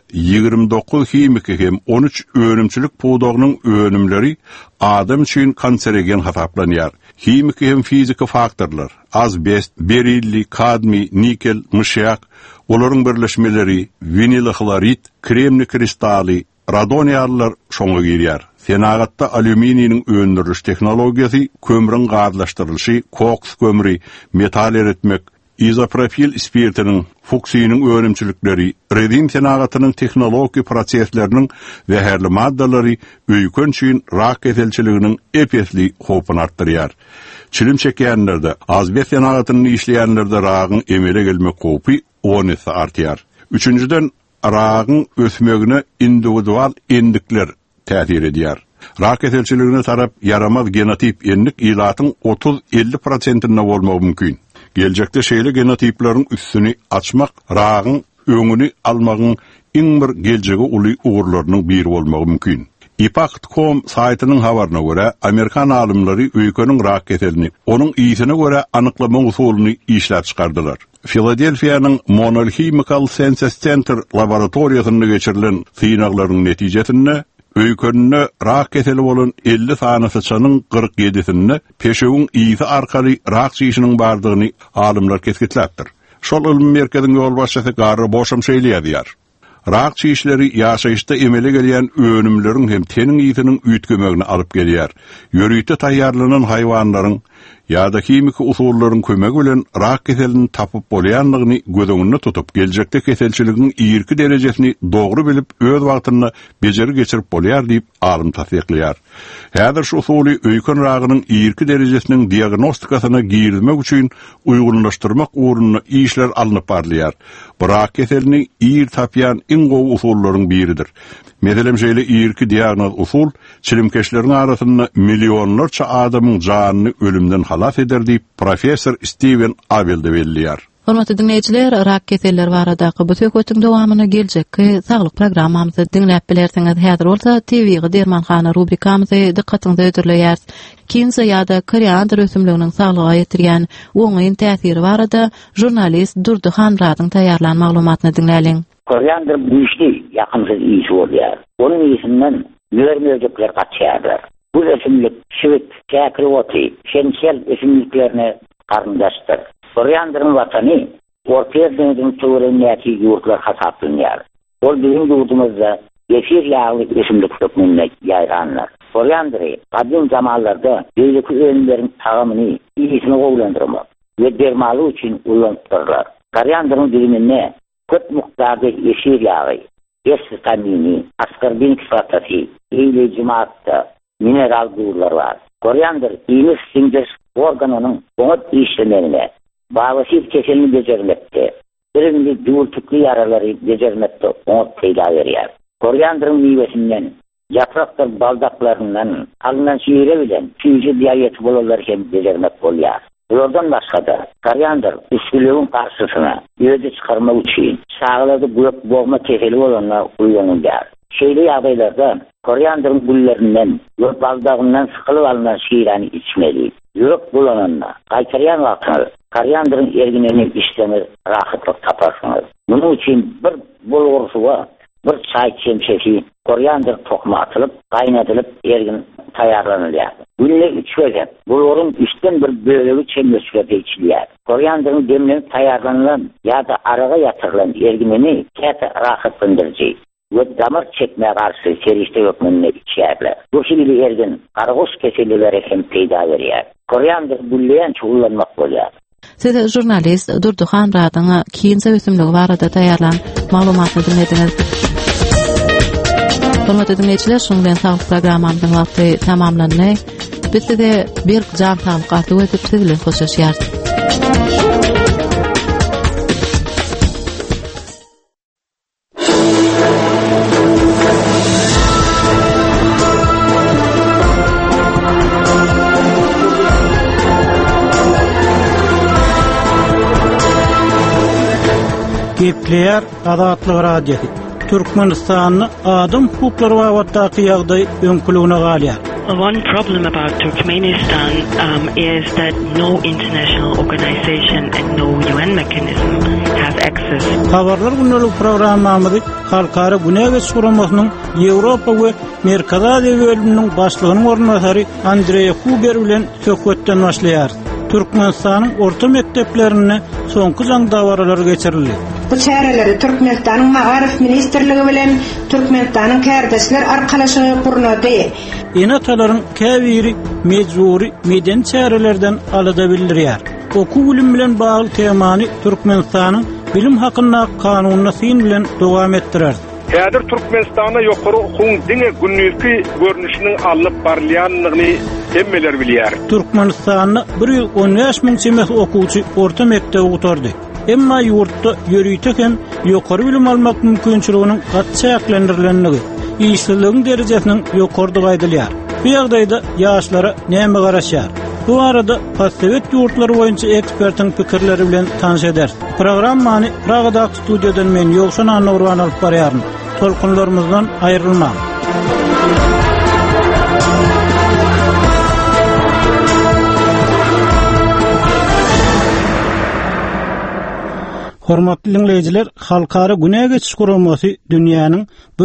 29 himik hem 13 öňümçilik puwdagynyň öňümleri adam üçin kanserogen hasaplanýar. Himik hem fiziki faktorlar, azbest, berilli, kadmi, nikel, müşyak, olaryň birleşmeleri, vinil chlorid, kremli kristali, radon ýarlar şoňa girýär. Senagatda alüminiyniň öndürüş tehnologiýasy, kömürüň gazlaşdyrylyşy, koks kömüri, metal eritmek, izoprofil spirtinin fuksiyinin öňümçilikleri, redin senagatynyň tehnologi prosesleriniň zäherli maddalary öýkün üçin rak keselçiliginiň epesli howpyny artdyrýar. Çilim çekýänlerde, azbest senagatyny işleýänlerde ragyň emele gelmek howpy 10 artýar. Üçüncüden, ragyň ösmegine individual endikler täsir edýär. Rak keselçiligine tarap yaramaz genotip enlik ilatyň 30-50%-ne bolmagy mümkin. Gelecekte şeýle genotiplaryň üstüni açmak, ragyň öňüni almagyň iň bir geljegi uly ugurlarynyň biri bolmagy mümkin. Impact.com saytynyň habaryna görä, Amerikan alymlary öýkeniň rak keselini, onuň iýsine görä anyklama usulyny işläp çykardylar. Philadelphia'nın Monroe Chemical Sciences Center laboratoriýasynda geçirilen synaklaryň netijesinde öýkenine rak keseli bolan 50 sany sıçanyň 47-sinde peşegiň iýsi arkaly rak çyşynyň bardygyny alymlar kesgitläpdir. Şol ilim merkeziň ýol başçysy Garry Boşam şeýleýär. Rak çyşlary ýaşaýyşda emele gelýän öňümleriň hem teniň iýsiniň üýtgemegini alyp gelýär. Ýörüýte taýýarlanan haýwanlaryň ýa-da himik usullaryň kömegi bilen rak keselini tapyp bolýanlygyny göz tutup, geljekde keselçiligiň ýerki derejesini dogry bilip öz wagtyny bejeri geçirip bolýar diýip alym tasdiklýar. Häzir şu usuly öýkün ragynyň ýerki derejesiniň diagnostikasyna girilmek üçin uýgunlaşdyrmak uğruna işler alınıp barlýar. Rak keselini ýer tapýan iň gowy usullaryň biridir. Meselem şeýle ýerki diagnoz usul çilimkeşleriň arasynda millionlarça adamyň janyny ölümden halas eder diýip professor Steven Abel de belliýär. Hormatly dinleýijiler, rak keselleri baradaky bu söhbetiň dowamyny geljekki saglyk programmamyzda dinläp bilersiňiz. Häzir bolsa TV-ge Dermanhana rubrikamyzy dikkatiňizi ödürleýär. Kinsa ýa-da koriander ösümliginiň saglyga ýetirýän oňaýyn täsiri barada jurnalist Durdy Hanradyň taýýarlan maglumatyny dinläliň. Koriander güýçli ýakynsyz iýsi bolýar. Onuň iýsinden nöwer-nöwerjekler gatşýarlar. Bu ösümlik şewit, käkrewoti, şensel ösümliklerine garyndaşdyr. Koriander'ın vatany Orta Deniziň töwerenläki ýurtlar hasaplanýar. Ol bizim ýurdumyzda efir ýagly ösümlik hökmünde ýaýranlar. Koriandry gadyň zamanlarda beýleki öňleriň tagamyny iýsini gowlandyrmak we dermaly üçin ulanypdyrlar. Koriandryň dilimine köp mukdarda efir ýagy, estamini, askarbinik fatati, eýlejimata, mineral gurlar bar. Koriander iýmis sindir organynyň oňat işlemegine bağlasif keselini becermekte, birimli düğültüklü yaraları becermekte onu peyda veriyar. Koriandrın meyvesinden, yapraklar baldaklarından, alınan şiire bilen, tüyücü diyayeti bolalarken becermek oluyor. Bunlardan başka da, koriandr üskülüğün karşısına, öde çıkarma için, sağlarda boğma keseli olanlar uyuyanlar. Şeyli yağdaylarda, koriandrın güllerinden, yurt baldağından sıkılıp alınan şiirani içmeli. Yürek bulananla, kaytaryan vakını, koriandrın ergineni işlemir, rahatlık taparsınız. Bunun için bir bulgur suva, bir çay çemşeki, koriandr tokma atılıp, kaynatılıp ergin tayarlanılıyor. Günle 3 verip, bulgurun üstten bir bölüğü çemşekte içiliyor. Koriandrın demlenip tayarlanılan ya da arağa yatırılan ergineni kete rahatlandırıcı ve damar çekmeye karşı serişte hükmünde içerler. Bu şekilde ergin karagos keselileri hem peyda veriyor. Koriandr gülleyen çoğullanmak oluyor. Siz jurnalist Durduhan Radyň kiyinçe ösümligi barada taýarlan maglumatny dinlediniz. Hormatly dinleyijiler, şoň bilen sağlyk programmamyzyň wagty tamamlandy. Biz de bir jan taýyp ötüp sizle hoşlaşýar. Gepleýär Azatlyk radiosu. Türkmenistanyň adam hukuklary wagtdaky ýagdaý öňkülügine galýar. One problem about Turkmenistan is that no international organization and no UN mechanism have access. Habarlar günlük programmamyzy Halkara Güneyge Suramasynyň Ýewropa we Merkez Aziýa bölüminiň başlygynyň ornatary Andrey Huber bilen söhbetden başlaýar. Türkmenistanyň orta mekdeplerine soňky jaň dawarlar geçirildi. Bu çäreleri Türkmenistanyň Magarif Ministrligi bilen Türkmenistanyň kärdeşler arkalaşygy guruldy. Enatalaryň käbiri mejburi meden çärelerden alada bildirýär. Oku bilim bilen bagly temany Türkmenistanyň bilim hakyna kanunyna syn bilen dowam etdirer. Häzir Türkmenistanda ýokary okuň diňe günnüki görnüşiniň alyp barylýanlygyny hemmeler bilýär. Türkmenistanyň 115.000 çemes okuwçy orta mekdep oturdy. Emma ýurtda ýörüýtek hem ýokary bilim almak mümkinçiliginiň gatçaklendirilenligi, işsizligiň derejesiniň ýokarydygy aýdylýar. Bu ýagdaýda ýaşlara näme garaşýar? Bu arada Passowet ýurtlary boýunça ekspertiň pikirleri bilen tanış eder. Programmany Pragada studiýadan men Ýogşan Anurwan alyp barýaryn. Tolkunlarymyzdan aýrylmaň. Hormatly dinleyijiler, Halkara Güneyge Suramasy dünýäniň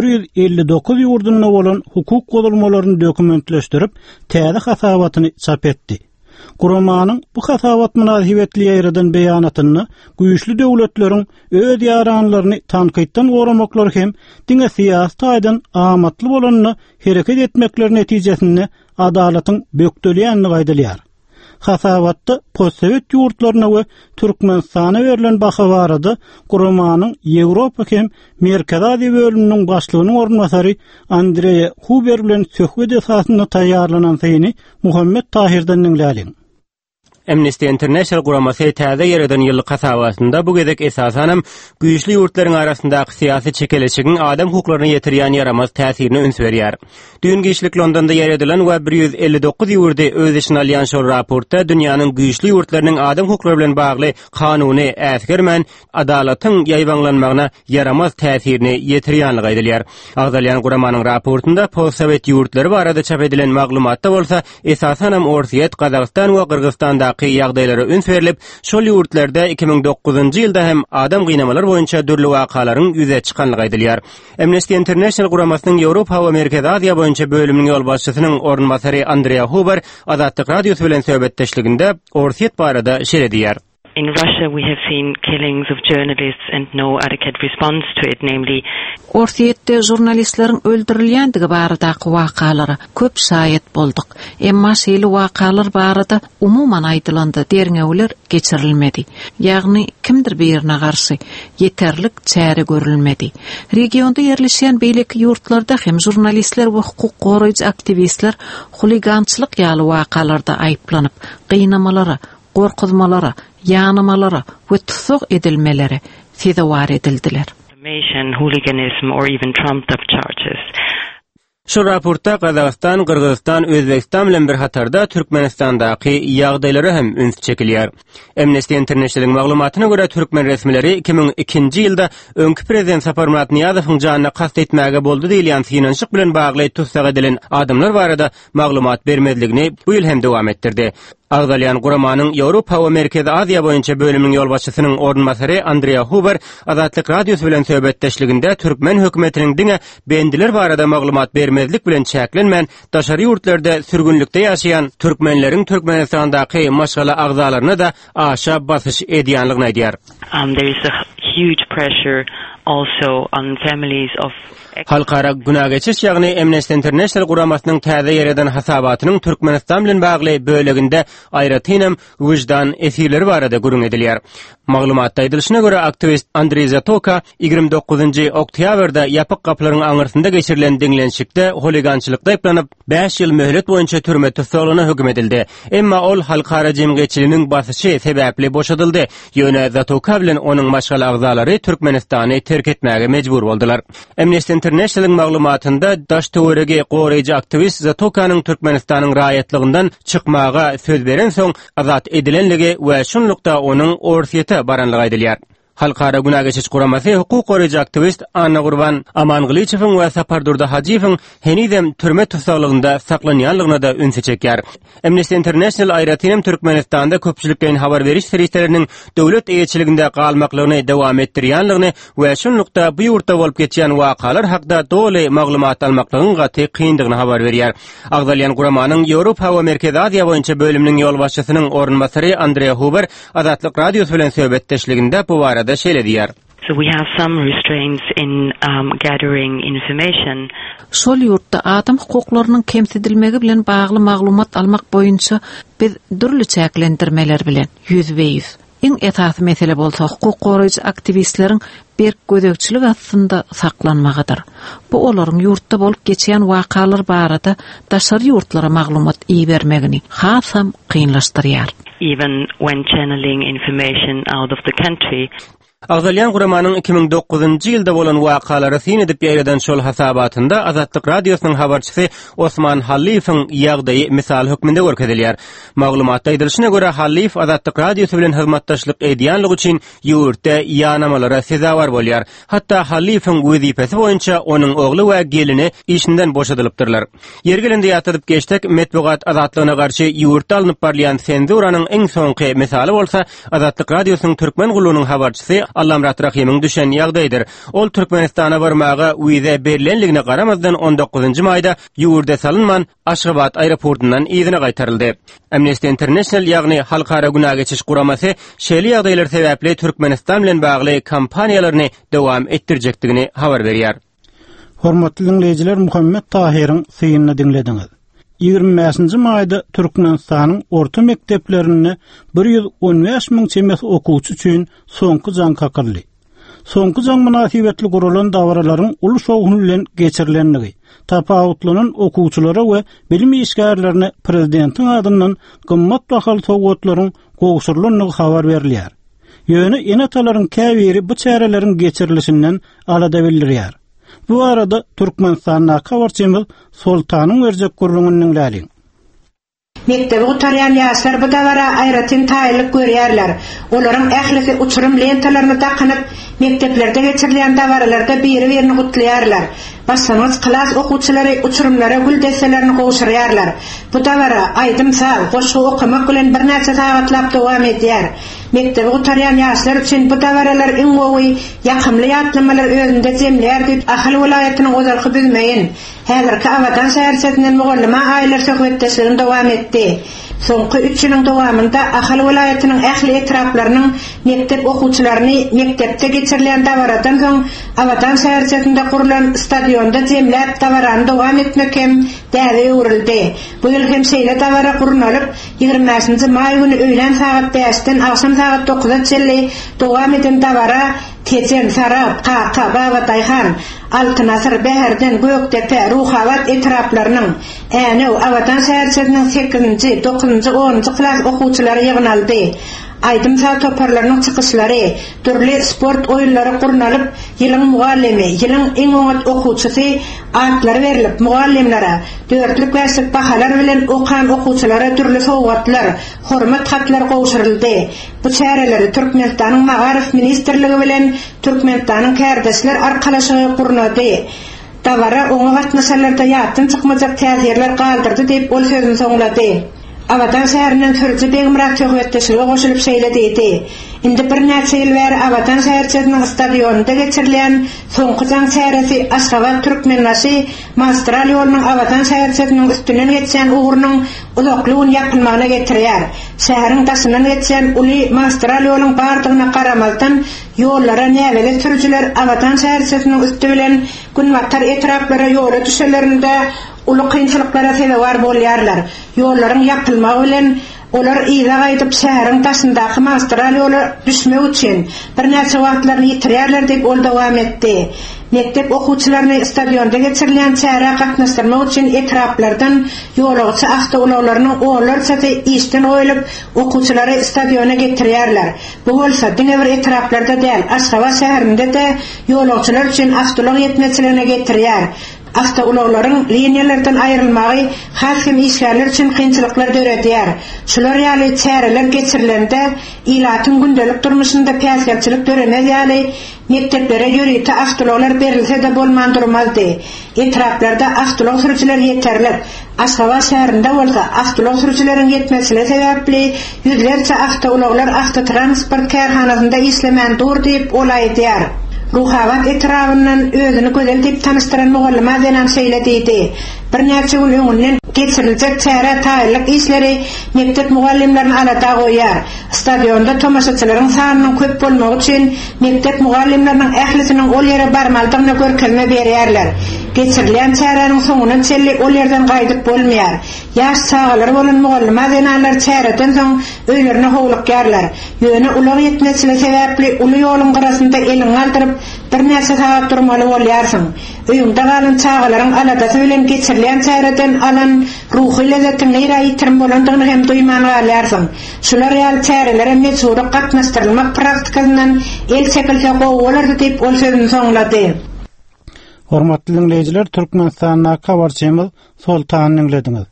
159 ýurdunda bolan hukuk golulmalaryny dokumentleşdirip, täze hasabatyny çap etdi. Guramanyň bu hasabat münasibetli ýerden beýanatyny güýçli döwletleriň öz ýaranlaryny tanqytdan goramaklar hem diňe siýasat aýdan amatly bolanyny hereket etmekleri netijesinde adalatyň bökdelýänligi aýdylýar. Hasabatda Postsovet ýurtlaryna we Türkmenistana berilen baha barada Guramanyň Ýewropa hem Merkez Aziýa bölüminiň başlygynyň ornatary Andrey Huber bilen söhbet esasyna taýýarlanan syny Muhammed Tahirden dinläliň. Amnesty International guramasy täze ýerden ýyllyk hasabatynda bu gezek esasanam güýçli ýurtlaryň arasyndaky syýasy çekeleşigiň adam hukuklaryna ýetirýän ýaramaz täsirini üns berýär. Düýün geçlik Londonda ýeredilen we 159 ýurda öz işini alýan şol raportda dünýäniň güýçli ýurtlarynyň adam hukuklary bilen bagly kanuny äsgermen adalatyň ýaýbanlanmagyna ýaramaz täsirini ýetirýänligi aýdylýar. Agdalýan guramanyň raportunda Postsovet ýurtlary barada çap edilen maglumatda bolsa esasanam Orsiýet, Kazakystan we Kyrgyzstanda ýagdaýlara üns berilip, şol ýurtlarda 2009-njy ýylda hem adam gynamalar boýunça dürli wakalaryň ýüze çykanlygy aýdylýar. Amnesty International guramasynyň Ýewropa we Merkez Aziýa boýunça bölüminiň ýol başçysynyň ornatary Andrey Huber Azatlyk radiosu bilen söhbetdeşliginde Orsiýet barada şeredýär. In Russia we have seen killings of journalists and no adequate response to it, namely Orsiýetde jurnalistleriň öldürilýändigi baradaky wakalary köp şaýat boldyk. Emma şeýle wakalar barada umuman aýdylandy, derňewler geçirilmedi. Ýagny kimdir birine garşy ýeterlik çäre görülmedi. Regionda ýerleşýän beýleki ýurtlarda hem jurnalistler we hukuk goraýjy aktivistler huligançylyk ýaly wakalarda aýplanyp, gynamalara, gorkuzmalara, ýanamalara we tutsuk edilmeleri sidawar edildiler. Hooliganism or even trumped up charges. Şu raportda Kazakystan, Kyrgyzstan, Özbekistan bilen bir hatarda Türkmenistandaky ýagdaýlary hem üns çekilýär. Amnesty International'ın maglumatyna görä Türkmen resmileri 2002-nji ýylda öňkü prezident Sapar Murat Niýazowyň janyna kast etmäge boldy diýilen finansyk bilen bagly tutsak edilen adamlar barada maglumat bermezligini bu ýyl hem dowam etdirdi. Agdalýan guramanyň Ýewropa we Merkez Aziýa boýunça bölüminiň ýol başçysynyň ornatary Andrey Huber Azatlyk radiosu bilen söhbetdeşliginde Türkmen hökümetiniň diňe bendiler barada maglumat bermezlik bilen çäklenmän daşary ýurtlarda sürgünlikde ýaşaýan türkmenleriň Türkmenistandaky maşgala agzalaryna da aşa basyş edýänligini aýdýar. There is a huge pressure also on families of Halkara günah geçiş ýagny Amnesty International guramasynyň täze ýereden hasabatynyň Türkmenistan bilen bagly böleginde aýratynam wyjdan esirleri barada gurun edilýär. Maglumatda edilisine göre aktivist Andrey Zatoka 29 oktýabrda ýapyk gaplaryň aňyrsynda geçirilen diňlenşikde holigançylykda aýplanyp 5 ýyl möhlet boýunça türme tutsagyna hökm edildi. Emma ol halkara jemgyýetçiliginiň basyşy sebäpli boşadyldy. Ýöne Zatoka bilen onuň başga agzalary Türkmenistany terk etmäge mejbur boldylar. Amnesty International'ın maglumatında daştöwerege goraýjy aktivist Zatokanyň Türkmenistanyň raýatlygyndan çykmaga söz beren soň azat edilenligi we şunlukda onuň orsiýete baranlygy aýdylýar. Halkara günah geçiş guramasy hukuk goraýjy aktivist Anna Gurban Amangylyçewiň we Sapardurda Hajiýewiň henidem türme tutsaklygynda saklanýanlygyna da ünse çekýär. Amnesty International aýratynam Türkmenistanda köpçülikden habar beriş serýetleriniň döwlet eýetçiliginde galmaklaryny dowam etdirýänligini we şunlukda bu ýurtda bolup geçýän wakalar hakda doly maglumat almaklaryň gaty kyndygyny habar berýär. Agdalyan guramanyň Ýewropa we Merkez Aziýa boýunça bölüminiň ýol başçysynyň ornmasary Andrea Huber Azatlyk Radiosu bilen söhbetdeşliginde bu barada şeýle diýär. So we have some restraints in gathering information. Şol ýurtda adam hukuklarynyň kemsedilmegi bilen bagly maglumat almak boýunça biz dürli çäklendirmeler bilen ýüzbeýiz. Iň esasy mesele bolsa hukuk goraýjy aktivistleriň bir gödekçilik aslında saklanmagydyr. Bu olaryň ýurtda bolup geçýän wakalar barada daşary ýurtlara maglumat iýermegini hasam kynlaşdyrýar. Even when channeling information out of the country. Agdalyan guramanyň 2009-njy ýylda bolan wakalary syn edip ýaýradan şol hasabatynda Azatlyk Radiosynyň habarçysy Osman Haliýewiň ýagdaýy misal hökmünde görkezilýär. Maglumatda edilisine göre Haliýew Azatlyk Radiosy bilen hyzmatdaşlyk edýänligi üçin ýurtda ýanamalara sezawar bolýar. Hatda Haliýewiň wezipesi boýunça onuň ogly we gelini işinden boşadylypdyrlar. Ýergelinde ýatyp geçdik metbugat azatlygyna garşy ýurtda alınıp barlayan senzuranyň eň soňky misaly bolsa Azatlyk Radiosynyň türkmen gulunyň habarçysy Allamrat Rahimyň düşen ýagdaýdyr. Ol Türkmenistana barmaga wize berilenligine garamazdan 19-njy maýda ýurda salynman Aşgabat aeroportundan ýygyna gaýtaryldy. Amnesty International ýagny halkara günah geçiş guramasy şeýle ýagdaýlar sebäpli Türkmenistan bilen bagly kampaniýalaryny dowam etdirjekdigini habar berýär. Hormatly dinleýijiler, Muhammed Tahiryň syýyny dinlediňiz. 25-nji maýda Türkmenistanyň orta mekdeplerini 115.000 çemes okuwçy üçin soňky jaň kakyrly. Soňky jaň münasibetli gurulan dawralaryň uly şowgun bilen geçirilenligi, tapawutlanan okuwçylara we bilim işgärlerine prezidentiň adyndan gymmat bahaly sowgatlaryň gowşurylanlygy habar berilýär. Ýöne enatalaryň käbiri bu çäreleriň geçirilişinden alada bildirýär. Bu arada Türkmenistan'a kawarçymyl Sultanyň berjek gurrungynyň läli. Mektebi gutaryan ýaşlar bu dawara aýratyn taýlyk görýärler. Olaryň ählisi uçurum lentalaryny takanyp mekteplerde geçirilen dawaralarda biri-birini gutlaýarlar. Başlangyç klas okuwçylary uçurumlara gül destelerini gowşurýarlar. Bu dawara aýdym sal, goşu okumak bilen bir näçe sagatlap dowam edýär. Mektebi gutaryan ýaşlar üçin bu dawaralar iň gowy ýakymly ýatlamalar özünde jemleýär diýip Ahal welaýatynyň ozalky bilmeýin. Häzirki Awadan şäherçesinden mugallyma aýlar söhbetdeşligini dowam etdi. Soňky 3 ýylyň dowamında Ahal welaýatynyň ähli etraplarynyň mektep okuwçylaryny mektepde geçirilen dawaradan soň Awadan şäherçesinde kurulan stadionda jemläp dawarany dowam etmek hem däze ýurildi. Bu ýyl hem şeýle dawara kurunalyp 25-nji maý güni öýlen saat 5-den akşam saat 9-a çelli dowam eden dawara Teçen, Sarap, Kaka, Babatayhan, Altınasır, Beherden, Göktepe, Ruhavat etraplarynyň Änew Awadan şäherçesiniň 8-nji, 9-njy, 10-njy klas okuwçylary ýygnaldy. Aýdym sal toparlarynyň çykyşlary, türli sport oýunlary gurunalyp, ýylyň mugallimi, ýylyň eň öňet okuwçysy adlary berilip, mugallimlere dörtlük wäsik bahalar bilen okan okuwçylara türli sowgatlar, hormat hatlary gowşuryldy. Bu çäreleri Türkmenistanyň Magarif ministrligi bilen Türkmenistanyň kärdeşler arkalaşygy gurunady. Dawara oňa gatnaşanlarda ýatyn çykmajak täsirler galdyrdy diýip ol sözüni soňlady. Abatan şäherinden Türkçe Begimrak töhwetdeşigi goşulyp şeýlediydi. Indi bir näçe ýyl bäri Abatan şäherçesiniň stadionunda geçirilen soňky jaň şäheresi Aşgabat Türkmenbaşy magistral ýolunyň Abatan şäherçesiniň üstünden geçen uğrunyň uzaklygyny ýakynmagyna getirýär. Şäheriň daşyndan geçen uly magistral ýolunyň bardygyna garamazdan ýollara näweli sürüjiler Abatan şäherçesiniň üstü bilen günwagtar etraplara ýola düşerlerinde ulu kynçylyklara sebäp bolýarlar. Ýollaryň ýapylmagy bilen olar ýyla gaýdyp şäheriň daşyndaky magistral ýoly düşmek üçin bir näçe wagtlaryny ýitirýärler diýip ol dowam etdi. Mektep okuwçylaryny stadionda geçirilen çäre gatnaşdyrmak üçin etraplardan ýolagçy awtobuslarnyň oğullarçasy işden oýulyp okuwçylary stadiona getirýärler. Bu bolsa diňe bir etraplarda däl, Aşgabat şäherinde de ýolagçylar üçin awtolog ýetmezçiligine getirýär. Awtobuslarryň liniýalardan aýrylmagy hasym işgärler üçin kynçylyklar döredýär. Şular ýaly çäreler geçirilende ilatyň gündelik durmuşynda päsgäçilik döremek ýaly mekteplere ýörüýte awtobuslar berilse de bolmandyrmazdy. Etraplarda awtobus sürüjiler ýeterlik. Aşgabat şäherinde bolsa awtobus sürüjileriň ýetmezçiligi sebäpli ýüzlerçe awtobuslar awtotransport kärhanasynda işlemän dur diýip olaýdýar. Ruhavat etrafından özünü gözel dip tanıştıran muğallima denen şeýlediydi. Bir näçe gün öňünden geçiriljek çäre taýlyk işleri mektep mugallimlerini alada goýar. Stadionda tomaşaçylaryň sanynyň köp bolmagy üçin mektep mugallimleriniň ählisiniň ol ýere barmaldygyna görkezme berýärler. Geçirilen çäreniň soňuny çelli ol ýerden gaýdyp bolmaýar. Ýaş çağalar bolan mugallima denanlar çäreden soň öýlerine howlukýarlar. Ýöne ulag ýetmezçiligi sebäpli uly ýoluň garasynda eliň aldyryp bir näçe saat durmaly bolýarsyň. Öýüňde galan çağalaryň aladasy bilen geçirilen çäreden alan ruhy lezzetini ýitirip bolandygyny hem duýman galýarsyň. Şular ýaly çärelere mecburi gatnaşdyrylmak praktikasynyň el çekilse gowalardy diýip ol sözüni soňlady. Hormatly dinleyijiler, Türkmenistanyň kabarçymyz Soltanyň dinlediňiz.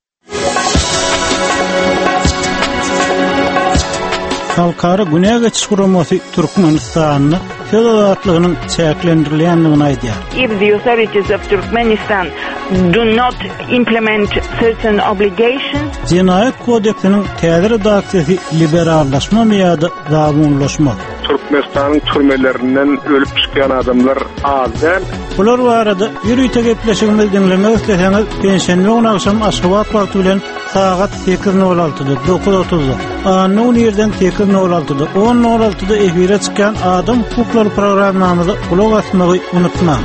Halkara Güney geçiş guramasy Türkmenistanyň söz azatlygynyň çäklendirilýändigini aýdýar. If the authorities of Turkmenistan do not implement certain obligations, Cinayet kodeksiniň täze redaksiyasy liberallaşma ýa-da gabunlaşma. Türkmenistan'ın türmelerinden ölüp çıkan adamlar azdan. Bular barada ýürüýte gepleşigimiz dinlemek isleseňiz, pensiýany gün akşam Aşgabat wagty bilen saat 8:06-da 9:30-da, anyň ýerden 8:06-da 10:06-da efire çykan Adam Hukuklary programmamyzy ulak asmagy unutmaň.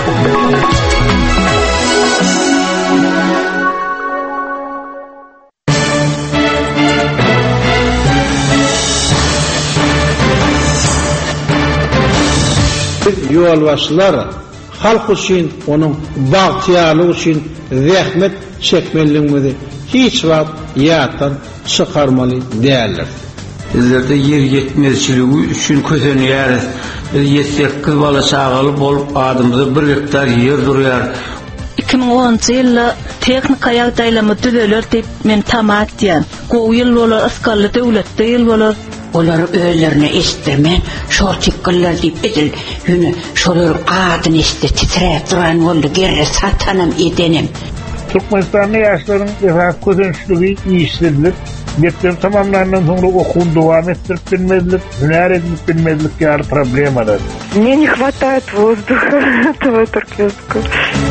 Ýolbaşçylar halk üçin, onuň bagtyarlygy üçin zähmet çekmeliligini hiç wagt ýatdan çykarmaly däldir. Bizlerde yer yetmezçiligi üçin kösenýär. 7-8 bala çagaly bolup adamyza 1 hektar yer durýar. 2010 ýylda teknika ýagdaýlamy düzeler diýip men tamat diýen. Gowy ýyl bolar askarly döwletde ýyl bolar. Olar özlerine istirmen, şol tikkiler deyip edil, yünü şolur adını iste titreyip duran oldu, gerre satanım edenim. Türkmenistan'da yaşların esas közençlüğü işledilir. Mektep tamamlarından sonra okul devam ettirip bilmedilik, hüner edip bilmedilik yani problem arar. Мне не хватает воздуха этого туркменского.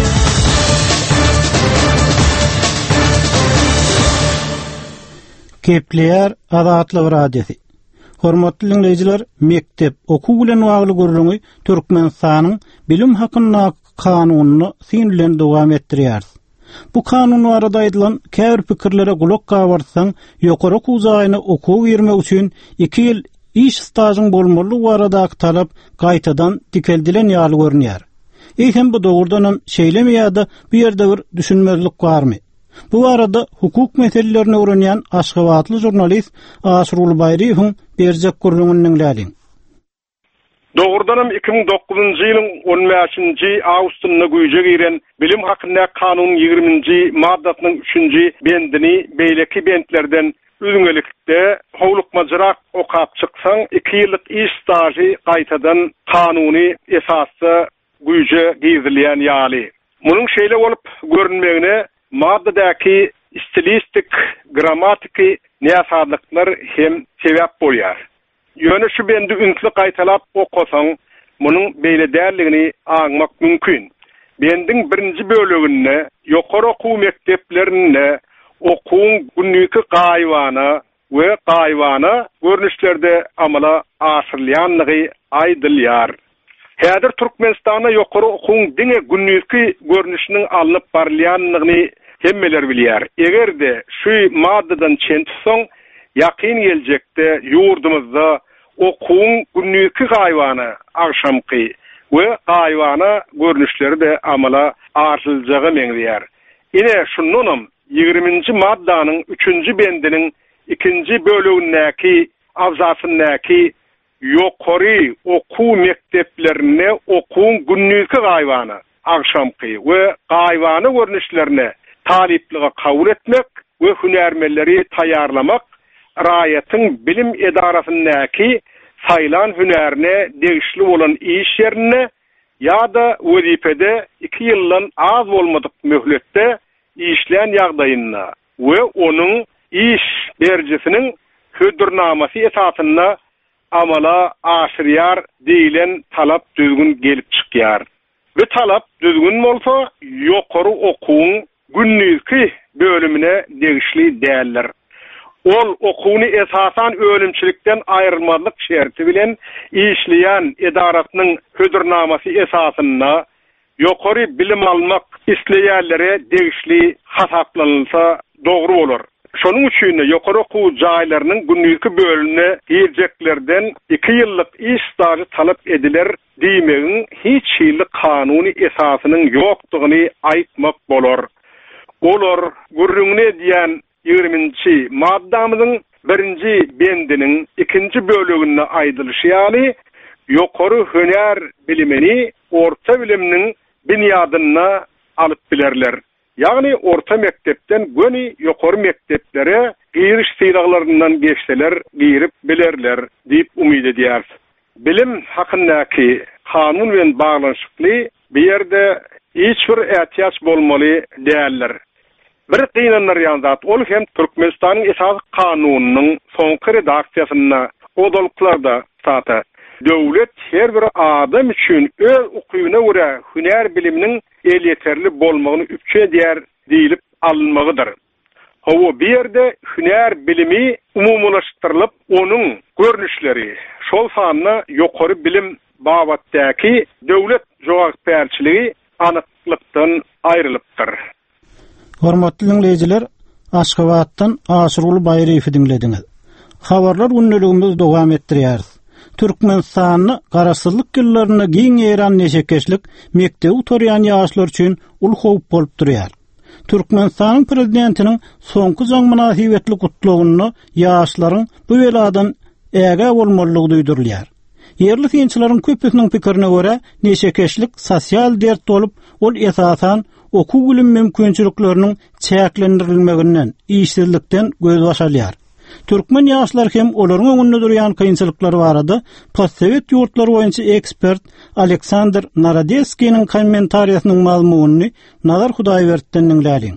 Kepler Azatlyk radiosi. Hormatly dinleyijiler, mektep okuw bilen bagly guruluny Türkmenistanyň bilim hakyna kanunyny sin bilen dowam etdirýär. Bu kanun barada aýdylan käbir pikirlere gulak gabartsaň, ýokary okuwjagyny okuw bermek üçin 2 ýyl iş stažyň bolmaly barada talap gaýtadan dikeldilen ýaly görnýär. Eýsem bu dogurdan şeýlemi ýa-da bir ýerde bir düşünmezlik barmy? Bu arada hukuk meselelerini öğrenen Aşgabatly jurnalist Aşrul Bayriýewiň berjek gurulunyny dinläliň. Doğrudanam 2009-njy ýylyň 15-nji awgustyna güýje giren bilim hakyna kanun 20-nji maddatynyň 3-nji bendini beýleki bentlerden üzüňelikde howlukmajyrak okap çyksaň 2 ýyllyk iş staży gaýtadan kanuny esasda güýje girilýän ýaly. Munyň şeýle bolup görünmegine maddadaki stilistik, grammatiki näsadlyklar hem sebäp bolýar. Ýöne şu bendi ünsli gaýtalap okasaň, munyň beýle dälligini aňmak mümkin. Bendiň birinji bölüginde ýokary okuw mekdeplerinde okuň günlüki gaýwany we gaýwany görnüşlerde amala aşyrylýanlygy aýdylýar. Häzir Türkmenistanda ýokary okuň diňe günlüki görnüşiniň alyp barylýanlygyny hemmeler bilýär. Egerde şu maddadan çentsoň, ýakyn geljekde ýurdumyzda okuň günlüki gaýwany akşamky we gaýwany görnüşleri de amala aşyljagy meňdýär. Ine şununam 20-nji maddanyň 3-nji bendiniň 2-nji bölügindäki abzasyndaky ýokary okuw mekteplerine okuň günlüki gaýwany akşamky we gaýwany görnüşlerini talipligi kabul etmek we hünärmelleri taýýarlamak raýatyň bilim edarasyndaky saylan hünärine degişli bolan iş ýerine ýa-da wezipede 2 ýyldan az bolmadyk möhletde işlän ýagdaýyna we onuň iş berjesiniň hödürnamasy esasynda amala aşyrýar diýilen talap düzgün gelip çykýar. We talap düzgün bolsa ýokary okuň günlüki bölümine degişli däldir. Ol okuwny esasan ölümçilikden aýrylmalyk şerti bilen işleýän edaratynyň hödürnamasy esasynda ýokary bilim almak isleýärlere degişli hasaplanylsa dogry bolar. Şonuň üçin ýokary okuw jaýlarynyň günlüki bölümine girjeklerden 2 ýyllyk iş staży talap ediler diýmegiň hiç ýyllyk kanuny esasynyň ýokdugyny aýtmak bolar. Olar gürrüňne diýen 20-nji maddamyzyň 1-nji bendiniň 2-nji bölüginde aýdylýy, ýani ýokary hünär bilimini orta bilimniň binýadyna alyp bilerler. Ýagny orta mektepden göni ýokary mekteplere giriş syýraglaryndan geçseler girip bilerler diýip umyd edýär. Bilim hakyndaky kanun bilen baglanşykly bir ýerde hiç bir ähtiýaç bolmaly däldir. Bir gynanlar ýanzat, ol hem Türkmenistanyň esas kanunynyň soňky redaksiýasyna odalyklarda sata. Döwlet her bir adam üçin öz ukybyna görä hünär biliminiň elýeterli bolmagyny üpçe edýär diýilip alınmagydyr. Hawa bir ýerde hünär bilimi umumlaşdyrylyp, onuň görnüşleri şol sanyna ýokary bilim babatdaky döwlet jogapkärçiligi anyklykdan aýrylypdyr. Hormatly dinleyijiler, Aşgabatdan Aşyryl Baýryfy dinlediňiz. Habarlar günneligimiz dowam etdirýär. Türkmenistanyň garasylyk ýyllaryna giň ýeran neşekeşlik mekdep oturýan ýaşlar üçin ul howp bolup durýar. Türkmenistanyň prezidentiniň soňky jaň münasibetli gutlawyny ýaşlaryň bu weladan äge bolmalygy duýdurulýar. Yerli synçylaryň köpüsiniň pikirine görä, neşekeşlik sosial dert bolup, ol esasan okuw bilim mümkinçilikleriniň çäklendirilmeginden, işsizlikden göz başalýar. Türkmen ýaşlar hem olaryň öňünde durýan kynçylyklary barada postsovet ýurtlary boýunça ekspert Aleksandr Narodelskiň kommentariýasynyň mazmunyny Nazar Hudaýberdiň dinläliň.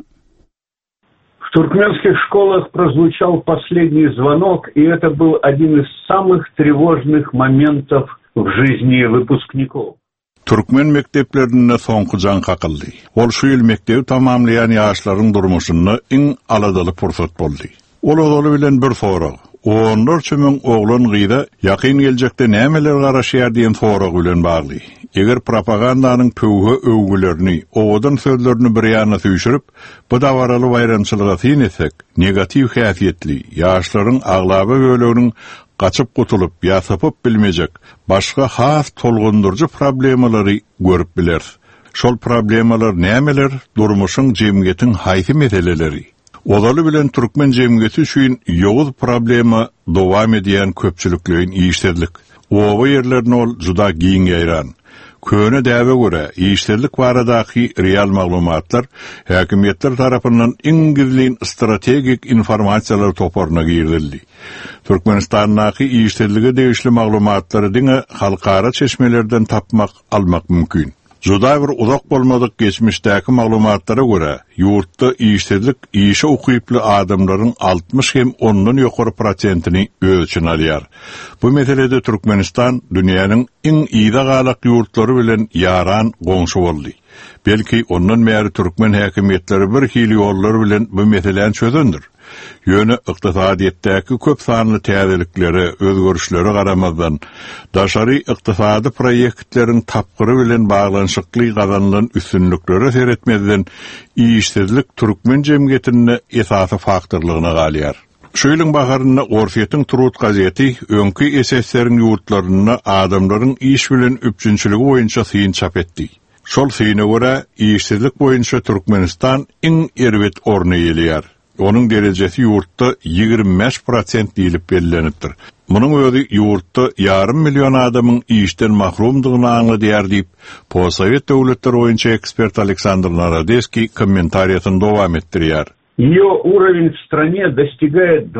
В туркменских школах прозвучал последний звонок, и это был один из самых тревожных моментов в жизни выпускников. Türkmen mekteplerinde soňky jan kakyldy. Ol şu ýyl mektebi tamamlayan ýaşlaryň durmuşyny iň aladaly pursat boldy. Ol odaly bilen bir sorag. Onlar çömüň oglan gyýda ýakyn geljekde nämeler garaşýar diýen sorag bilen bagly. Eger propagandanyň pöwhe öwgülerini, owadan sözlerini bir ýana süýşürip, bu dawaraly bayramçylyga syn etsek, negativ häsiýetli ýaşlaryň aglaby bölегiniň gaçyp gutulup, ýasapyp bilmejek, başga has tolgundurjy problemalary görüp biler. Şol problemalar nämeler? Durmuşyň jemgyýetiň haýsy meseleleri. Odaly bilen türkmen jemgyýeti üçin ýowuz problema dowam edýän köpçülikliň işsizlik. Owa ýerlerine ol juda giň ýaýran. Köne däwe görä, işsizlik baradaky real maglumatlar häkimetler tarapyndan iňgizliň strategik informasiýalar toparına girildi. Türkmenistanyň işsizlige degişli maglumatlary diňe halkara çeşmelerden tapmak almak mümkin. Juda bir uzak bolmadyk geçmişdäki maglumatlara görä, ýurtda işsizlik işe ukyply adamlaryň 60 hem ondan ýokary prosentini ölçün alýar. Bu meselede Türkmenistan dünýäniň iň ýyda galyk ýurtlary bilen ýaran goňşy boldy. Belki ondan bäri Türkmen häkimetleri bir hili ýollar bilen bu meseleni çözündir. Ýöne ykdysadyýetdäki köp sanly täzelikleri, özgörüşleri garamazdan, daşary ykdysady proýektleriň tapgyry bilen baglanyşykly gazanlan üstünlükleri seretmezden işsizlik Türkmen jemgyýetine esasy faktorlygyna galýar. Şöýleň baharyna Orfiýetiň Turut gazeti öňkü SSR-iň ýurtlaryna adamlaryň iş bilen üpçünçiligi boýunça syn çap etdi. Şol syna görä işsizlik boýunça Türkmenistan iň erwet orny ýelýär. Onun derecesi yurtta 25% diýilip bellenipdir. Munyň özi yurtta 500 milyon adamyň işden mahrumdygyny aňladýar diýip, Possovet döwletleri boýunça ekspert Александр Народецкий комментариясын дowam etdirýär. Ее уровень в стране достигает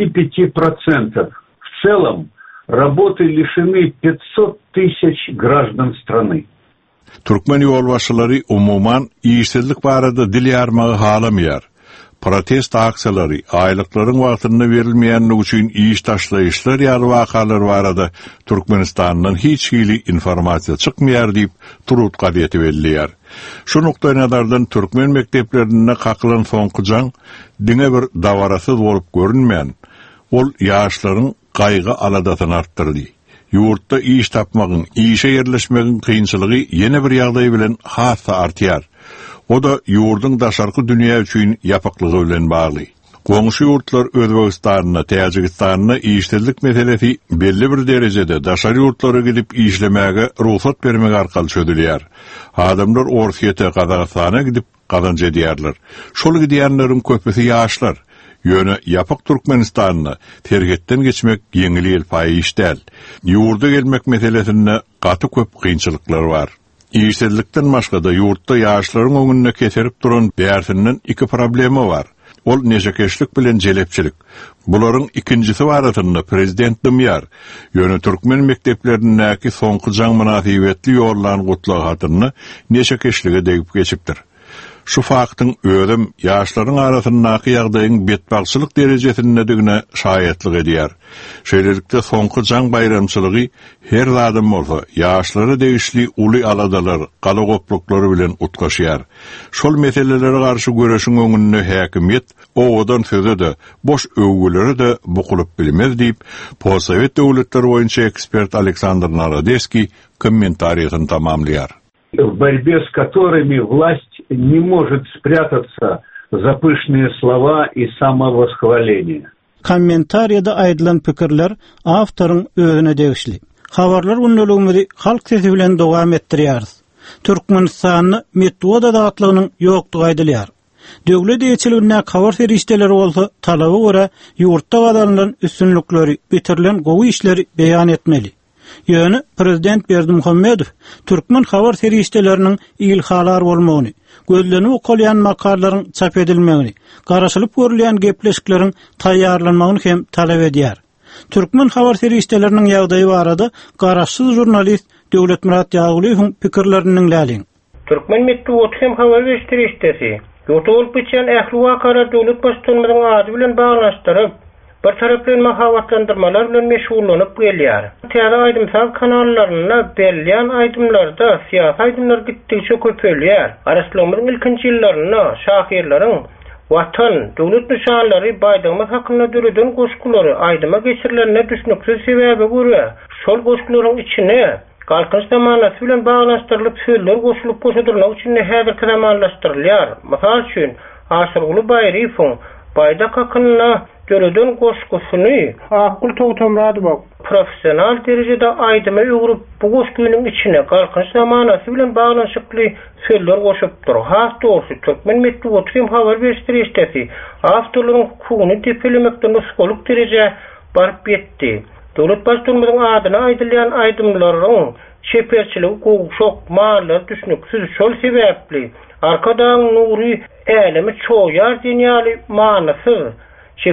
25%. В целом, работы лишены 500 тысяч граждан страны. Türkmen ýolbaşçylary umuman işsizlik barada dil ýarmagy halamýar. Protest aksiýalary, aýlyklaryň wagtyna berilmeýänligi üçin iş taşlaýyşlar ýaly wakalar barada Türkmenistandan hiç hili informasiýa çykmaýar diýip Turut gazeti belliýär. Şu nokta nazardan Türkmen mekdeplerine kakılan soňky jaň diňe bir dawarasyz bolup görünmeýän. Ol ýaşlaryň gaýgy aladatyny artdyrdy. Ýurtda iş tapmagyň, işe ýerleşmegiň kynçylygy ýene bir ýagdaý bilen hassa artýar. O da ýurdun daşarky dünýä üçin ýapyklygy bilen bagly. Goňşy ýurtlar Özbegistanyna, Täjikistanyna işsizlik meselesi belli bir derejede daşary ýurtlara gidip işlemäge ruhsat bermek arkaly çözülýär. Adamlar Orfiýete, Kazakstana gidip kazanç edýärler. Şol gidýänleriň köpüsi ýaşlar. Ýöne ýapyk Türkmenistanyna terhetden geçmek ýeňil ýelpaý iş däl. Ýurda gelmek meselesinde gaty köp kynçylyklar bar. İşsizlikden başga da ýurtda ýaşlaryň öňüne keserip duran bärsinden iki problemi bar. Ol neşekeşlik bilen jelepçilik. Bularyň ikincisi baratyny prezident dymýar. Ýöne Türkmen mekdeplerindäki soňky jaň münasibetli ýollaryň gutlagy hatyny neşekeşlige degip geçipdir. Şu faktyň özüm ýaşlaryň arasyndaky ýagdaýyň betbagçylyk derejesinde digine şaýatlyk edýär. Şeýlelikde soňky jaň bayramçylygy her adam bolsa, ýaşlary degişli uly aladalar, galagoplukları bilen utgaşýar. Şol meselelere garşy göreşiň öňünde häkimet owadan sözede, boş öwgüleri de bukulup bilmez diýip, Possovet döwletleri boýunça ekspert Александр Народецкий kommentariýasyny tamamlaýar. В борьбе с которыми власть не может спрятаться за пышные слова и самовосхваление. Kommentariyada aýdylan pikirler awtoryň özüne degişli. Habarlar ünlülüğümüzi halk sesi bilen dowam etdirýäris. Türkmenistanyny metoda dağıtlygynyň ýokdugy aýdylýar. Döwlet ýetkiligine habar serişdeleri bolsa, talaby görä ýurtda gazanlan üstünlükleri, bitirilen gowy işleri beýan etmeli. Ýöne Prezident Berdimuhammedow Türkmen habar serişdeleriniň ilhalar bolmagyny, gözlenip okulýan makalalaryň çap edilmegini, garaşylyp görülýän gepleşikleriň taýýarlanmagyny hem talap edýär. Türkmen habar serişdeleriniň ýagdaýy barada garaşsyz jurnalist Döwlet Murat Ýagulyň pikirlerini dinläliň. Türkmen medeniýet hem habar serişdesi ýurtda bolup geçen ähli wakalar döwlet başçylygynyň ady bilen baglaşdyryp bir tarapdan mahabatlandırmalar bilen meşgullanyp gelýär. Täze aýdymsal kanallaryna berilýän aýdymlarda siýasy aýdymlar gittikçe köpelýär. Araşdyrmalyň ilkinji ýyllaryna şahirleriň watan döwlet nişanlary baýdygymyz hakyna düreden goşgulary aýdyma geçirilenine düşnüksiz sebäbi görä. Şol goşgularyň içine galkynç zamanasy bilen baglaşdyrylyp söýler goşulyp goşadyrmak üçin häzirki zamanlaşdyrylýar. Mysal üçin Aşyrguly Baýryfoň Bayda hakyna döreden goşgusyny Akul Togtamradow professional derejede aýdyma öwrüp bu goşgunyň içine galkynç zamanasy bilen baglanşykly söýler goşupdyr. Has dogry Türkmen medeniýet hem habar berişdirýäsi awtorlaryň hukugyny tepelemekde nusgalyk dereje baryp ýetdi. Döwlet başçylygynyň adyna aýdylýan aýdymlaryň şeperçiligi gowşok malar düşnüksiz şol sebäpli arkadan nuri elimi çoğyar dünýäli manasy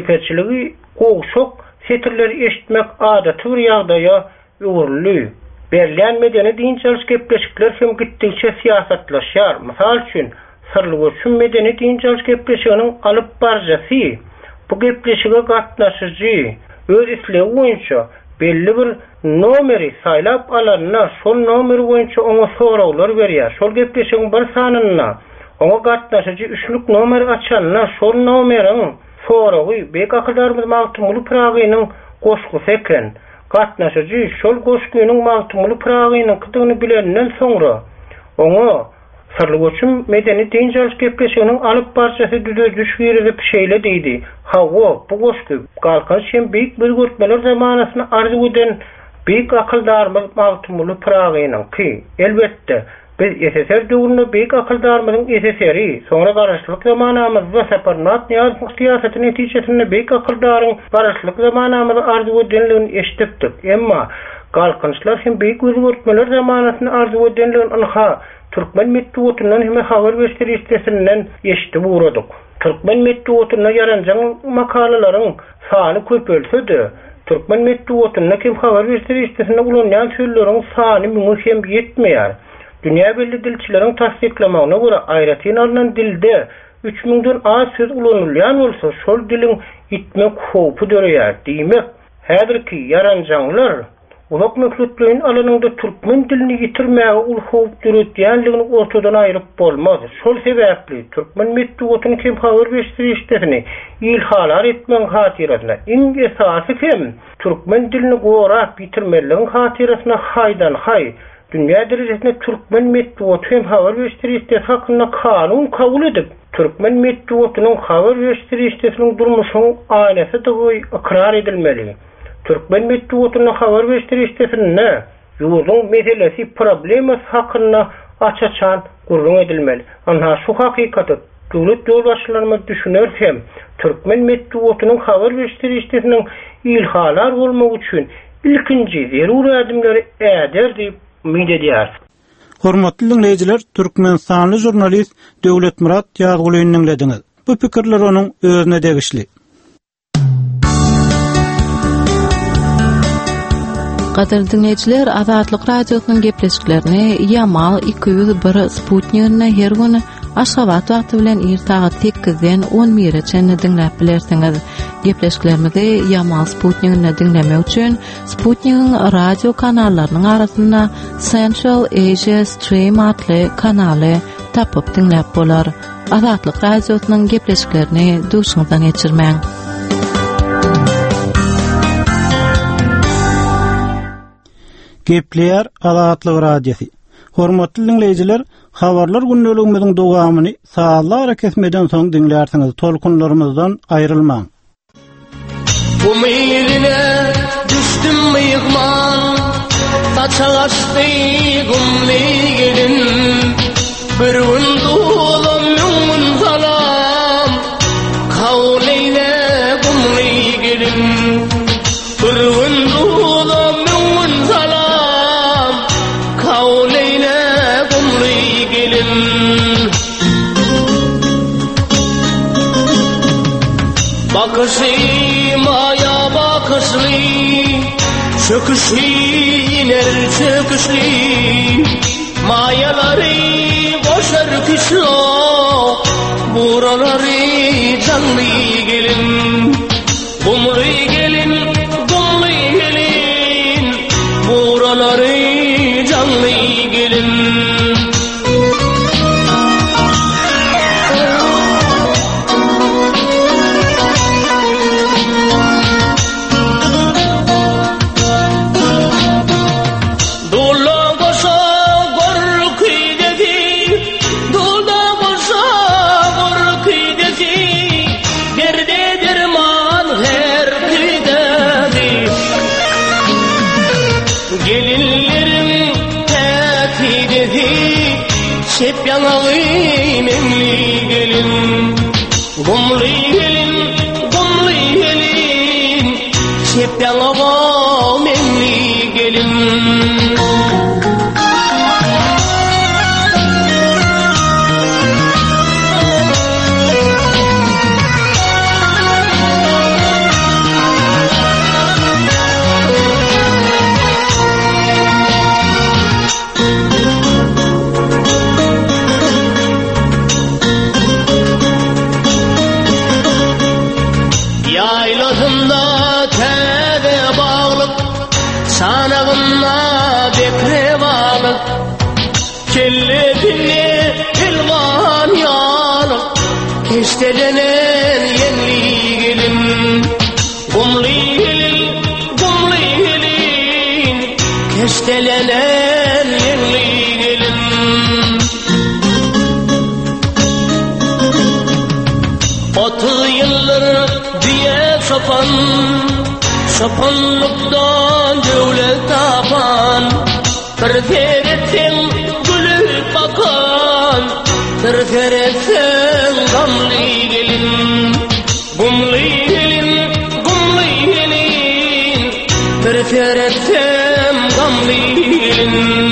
şeperçiligi gowşok setirleri eşitmek adaty bir ýagdaýa öwrüli. Berlian medeni dinçilik gepleşikler hem gittikçe siyasatlaşar. Misal üçin Sırlıgoçun medeni dinçilik gepleşiginiň alyp barjasy, bu gepleşige gatnaşyjy öz isleği boýunça belli bir nomeri saylap alanna, şol nomeri boýunça oňa sorawlar berýär. Şol gepleşigiň bir sanyna oňa gatnaşyjy üçlük nomeri açanna, şol nomeriň sorawy beýik akyldarymyz magtumuly pragynyň goşgusy eken. Gatnaşyjy şol goşgynyň magtumuly pragynyň kydygyny bilenden soňra oňa Sırlıgoçun medeni dinçilik gepleşiginiň alyp barjasy düzüldüş berip şeýle diýdi. Hawa bu goşgy galkyn şem beýik bir görtmeler zamanasyny arzu eden beýik akyldarymyz magtumuly pragynyň ki elbetde biz SSR döwründe beýik akyldarymyzyň SSR-i soňra garaşlyk zamanamyzda separnat siýasaty netijesinde beýik akyldaryň garaşlyk zamanamyzy arzu edenligini eşitdik. Emma galkynçylar hem beýik özgörtmeler zamanasyny arzu edenligini anha Türkmen medeniýetiniň hem habar berişdirişdesinden eşitip uradyk. Türkmen medeniýetine yaranjan makalalaryň sany köpelse-de, Türkmen medeniýetine hem habar berişdirişdesinde ulanýan söýleriň sany müňe hem ýetmeýär. Dünýä belli dilçileriň tasdiklamagyna görä aýratyn alynan dilde 3000-den az söz ulanylýan bolsa, şol diliň itmek howpy döreýär. Diýmek, häzirki yaranjanlar ulak möhletliğin alanında Türkmen dilini yitirmäge ul howp döretýänligini ortadan aýryp bolmaz. Şol sebäpli Türkmen medeniýetiniň hem habar berişdirişdesini ilhalar etmek hatirasyna iň esasy hem Türkmen dilini gorap bitirmeligiň hatirasyna haýdan haý dünýä derejesinde Türkmen medeniýeti hem habar berişdirişdesi hakynda kanun kabul edip Türkmen medeniýetiniň habar berişdirişdesiniň durmuşynyň aýnasy diýip ikrar edilmeli. Türkmen medeniýetiniň habar berişdirişdesinde ýurdun meselesi problemas hakynda açaçan gurrun edilmeli. Ana şu hakykaty döwlet ýolbaşçylarymy düşüner hem Türkmen medeniýetiniň habar berişdirişdesiniň ilhalar bolmagy üçin ilkinji zerur adymlary äder diýip umid edýär. Hormatly dinleýijiler, Türkmenistanly jurnalist Döwletmurat Ýazgulyny dinlediňiz. Bu pikirler onuň özüne degişli. Gaderli dinleyijiler, Azatlyk radiosynyň gepleşiklerini Yamal 201 Sputnik'ne her güni Aşgabat wagty bilen ertaga 8-den 11-çe dinläp bilersiňiz. Gepleşiklerimizi Yamal Sputnik'ne dinlemek üçin Sputnik'in radio kanallarynyň arasynda Central Asia Stream adly kanaly tapyp dinläp bolar. Azatlyk radiosynyň gepleşiklerini duşuňyzdan geçirmäň. Gepleýär Azatlyk radiosu. Hormatly dinleýijiler, habarlar günneligimiziň dowamyny saatlar kesmeden soň dinlärsiňiz. Tolkunlarymyzdan aýrylmaň. Umidine düşdüm mıyıkman, taçalaştı gumli gelin, bir gün doğulam yungun salam, kavleyle gumli gelin, bir gün doğulam yungun salam, kavleyle gumli gelin. Bakışım aya bakışlı, çöküşlü iner çöküşlü, mayaları boşar kışla, buraları canlı gelin, gumlu gelin, gumlu gelin, buraları canlı gelin. Şep yanağı memli gelin, gumli gelin, gumli gelin, şep yanağı memli gelin. kestelenen yenli gelin. Gumli gelin, kestelenen yenli gelin. Otı yıllar diye sapanlıktan devlet tapan, bir keretin gülü bakan, bir keretin gamli gelin. Gumli gelin, bir keretin gamli gelin.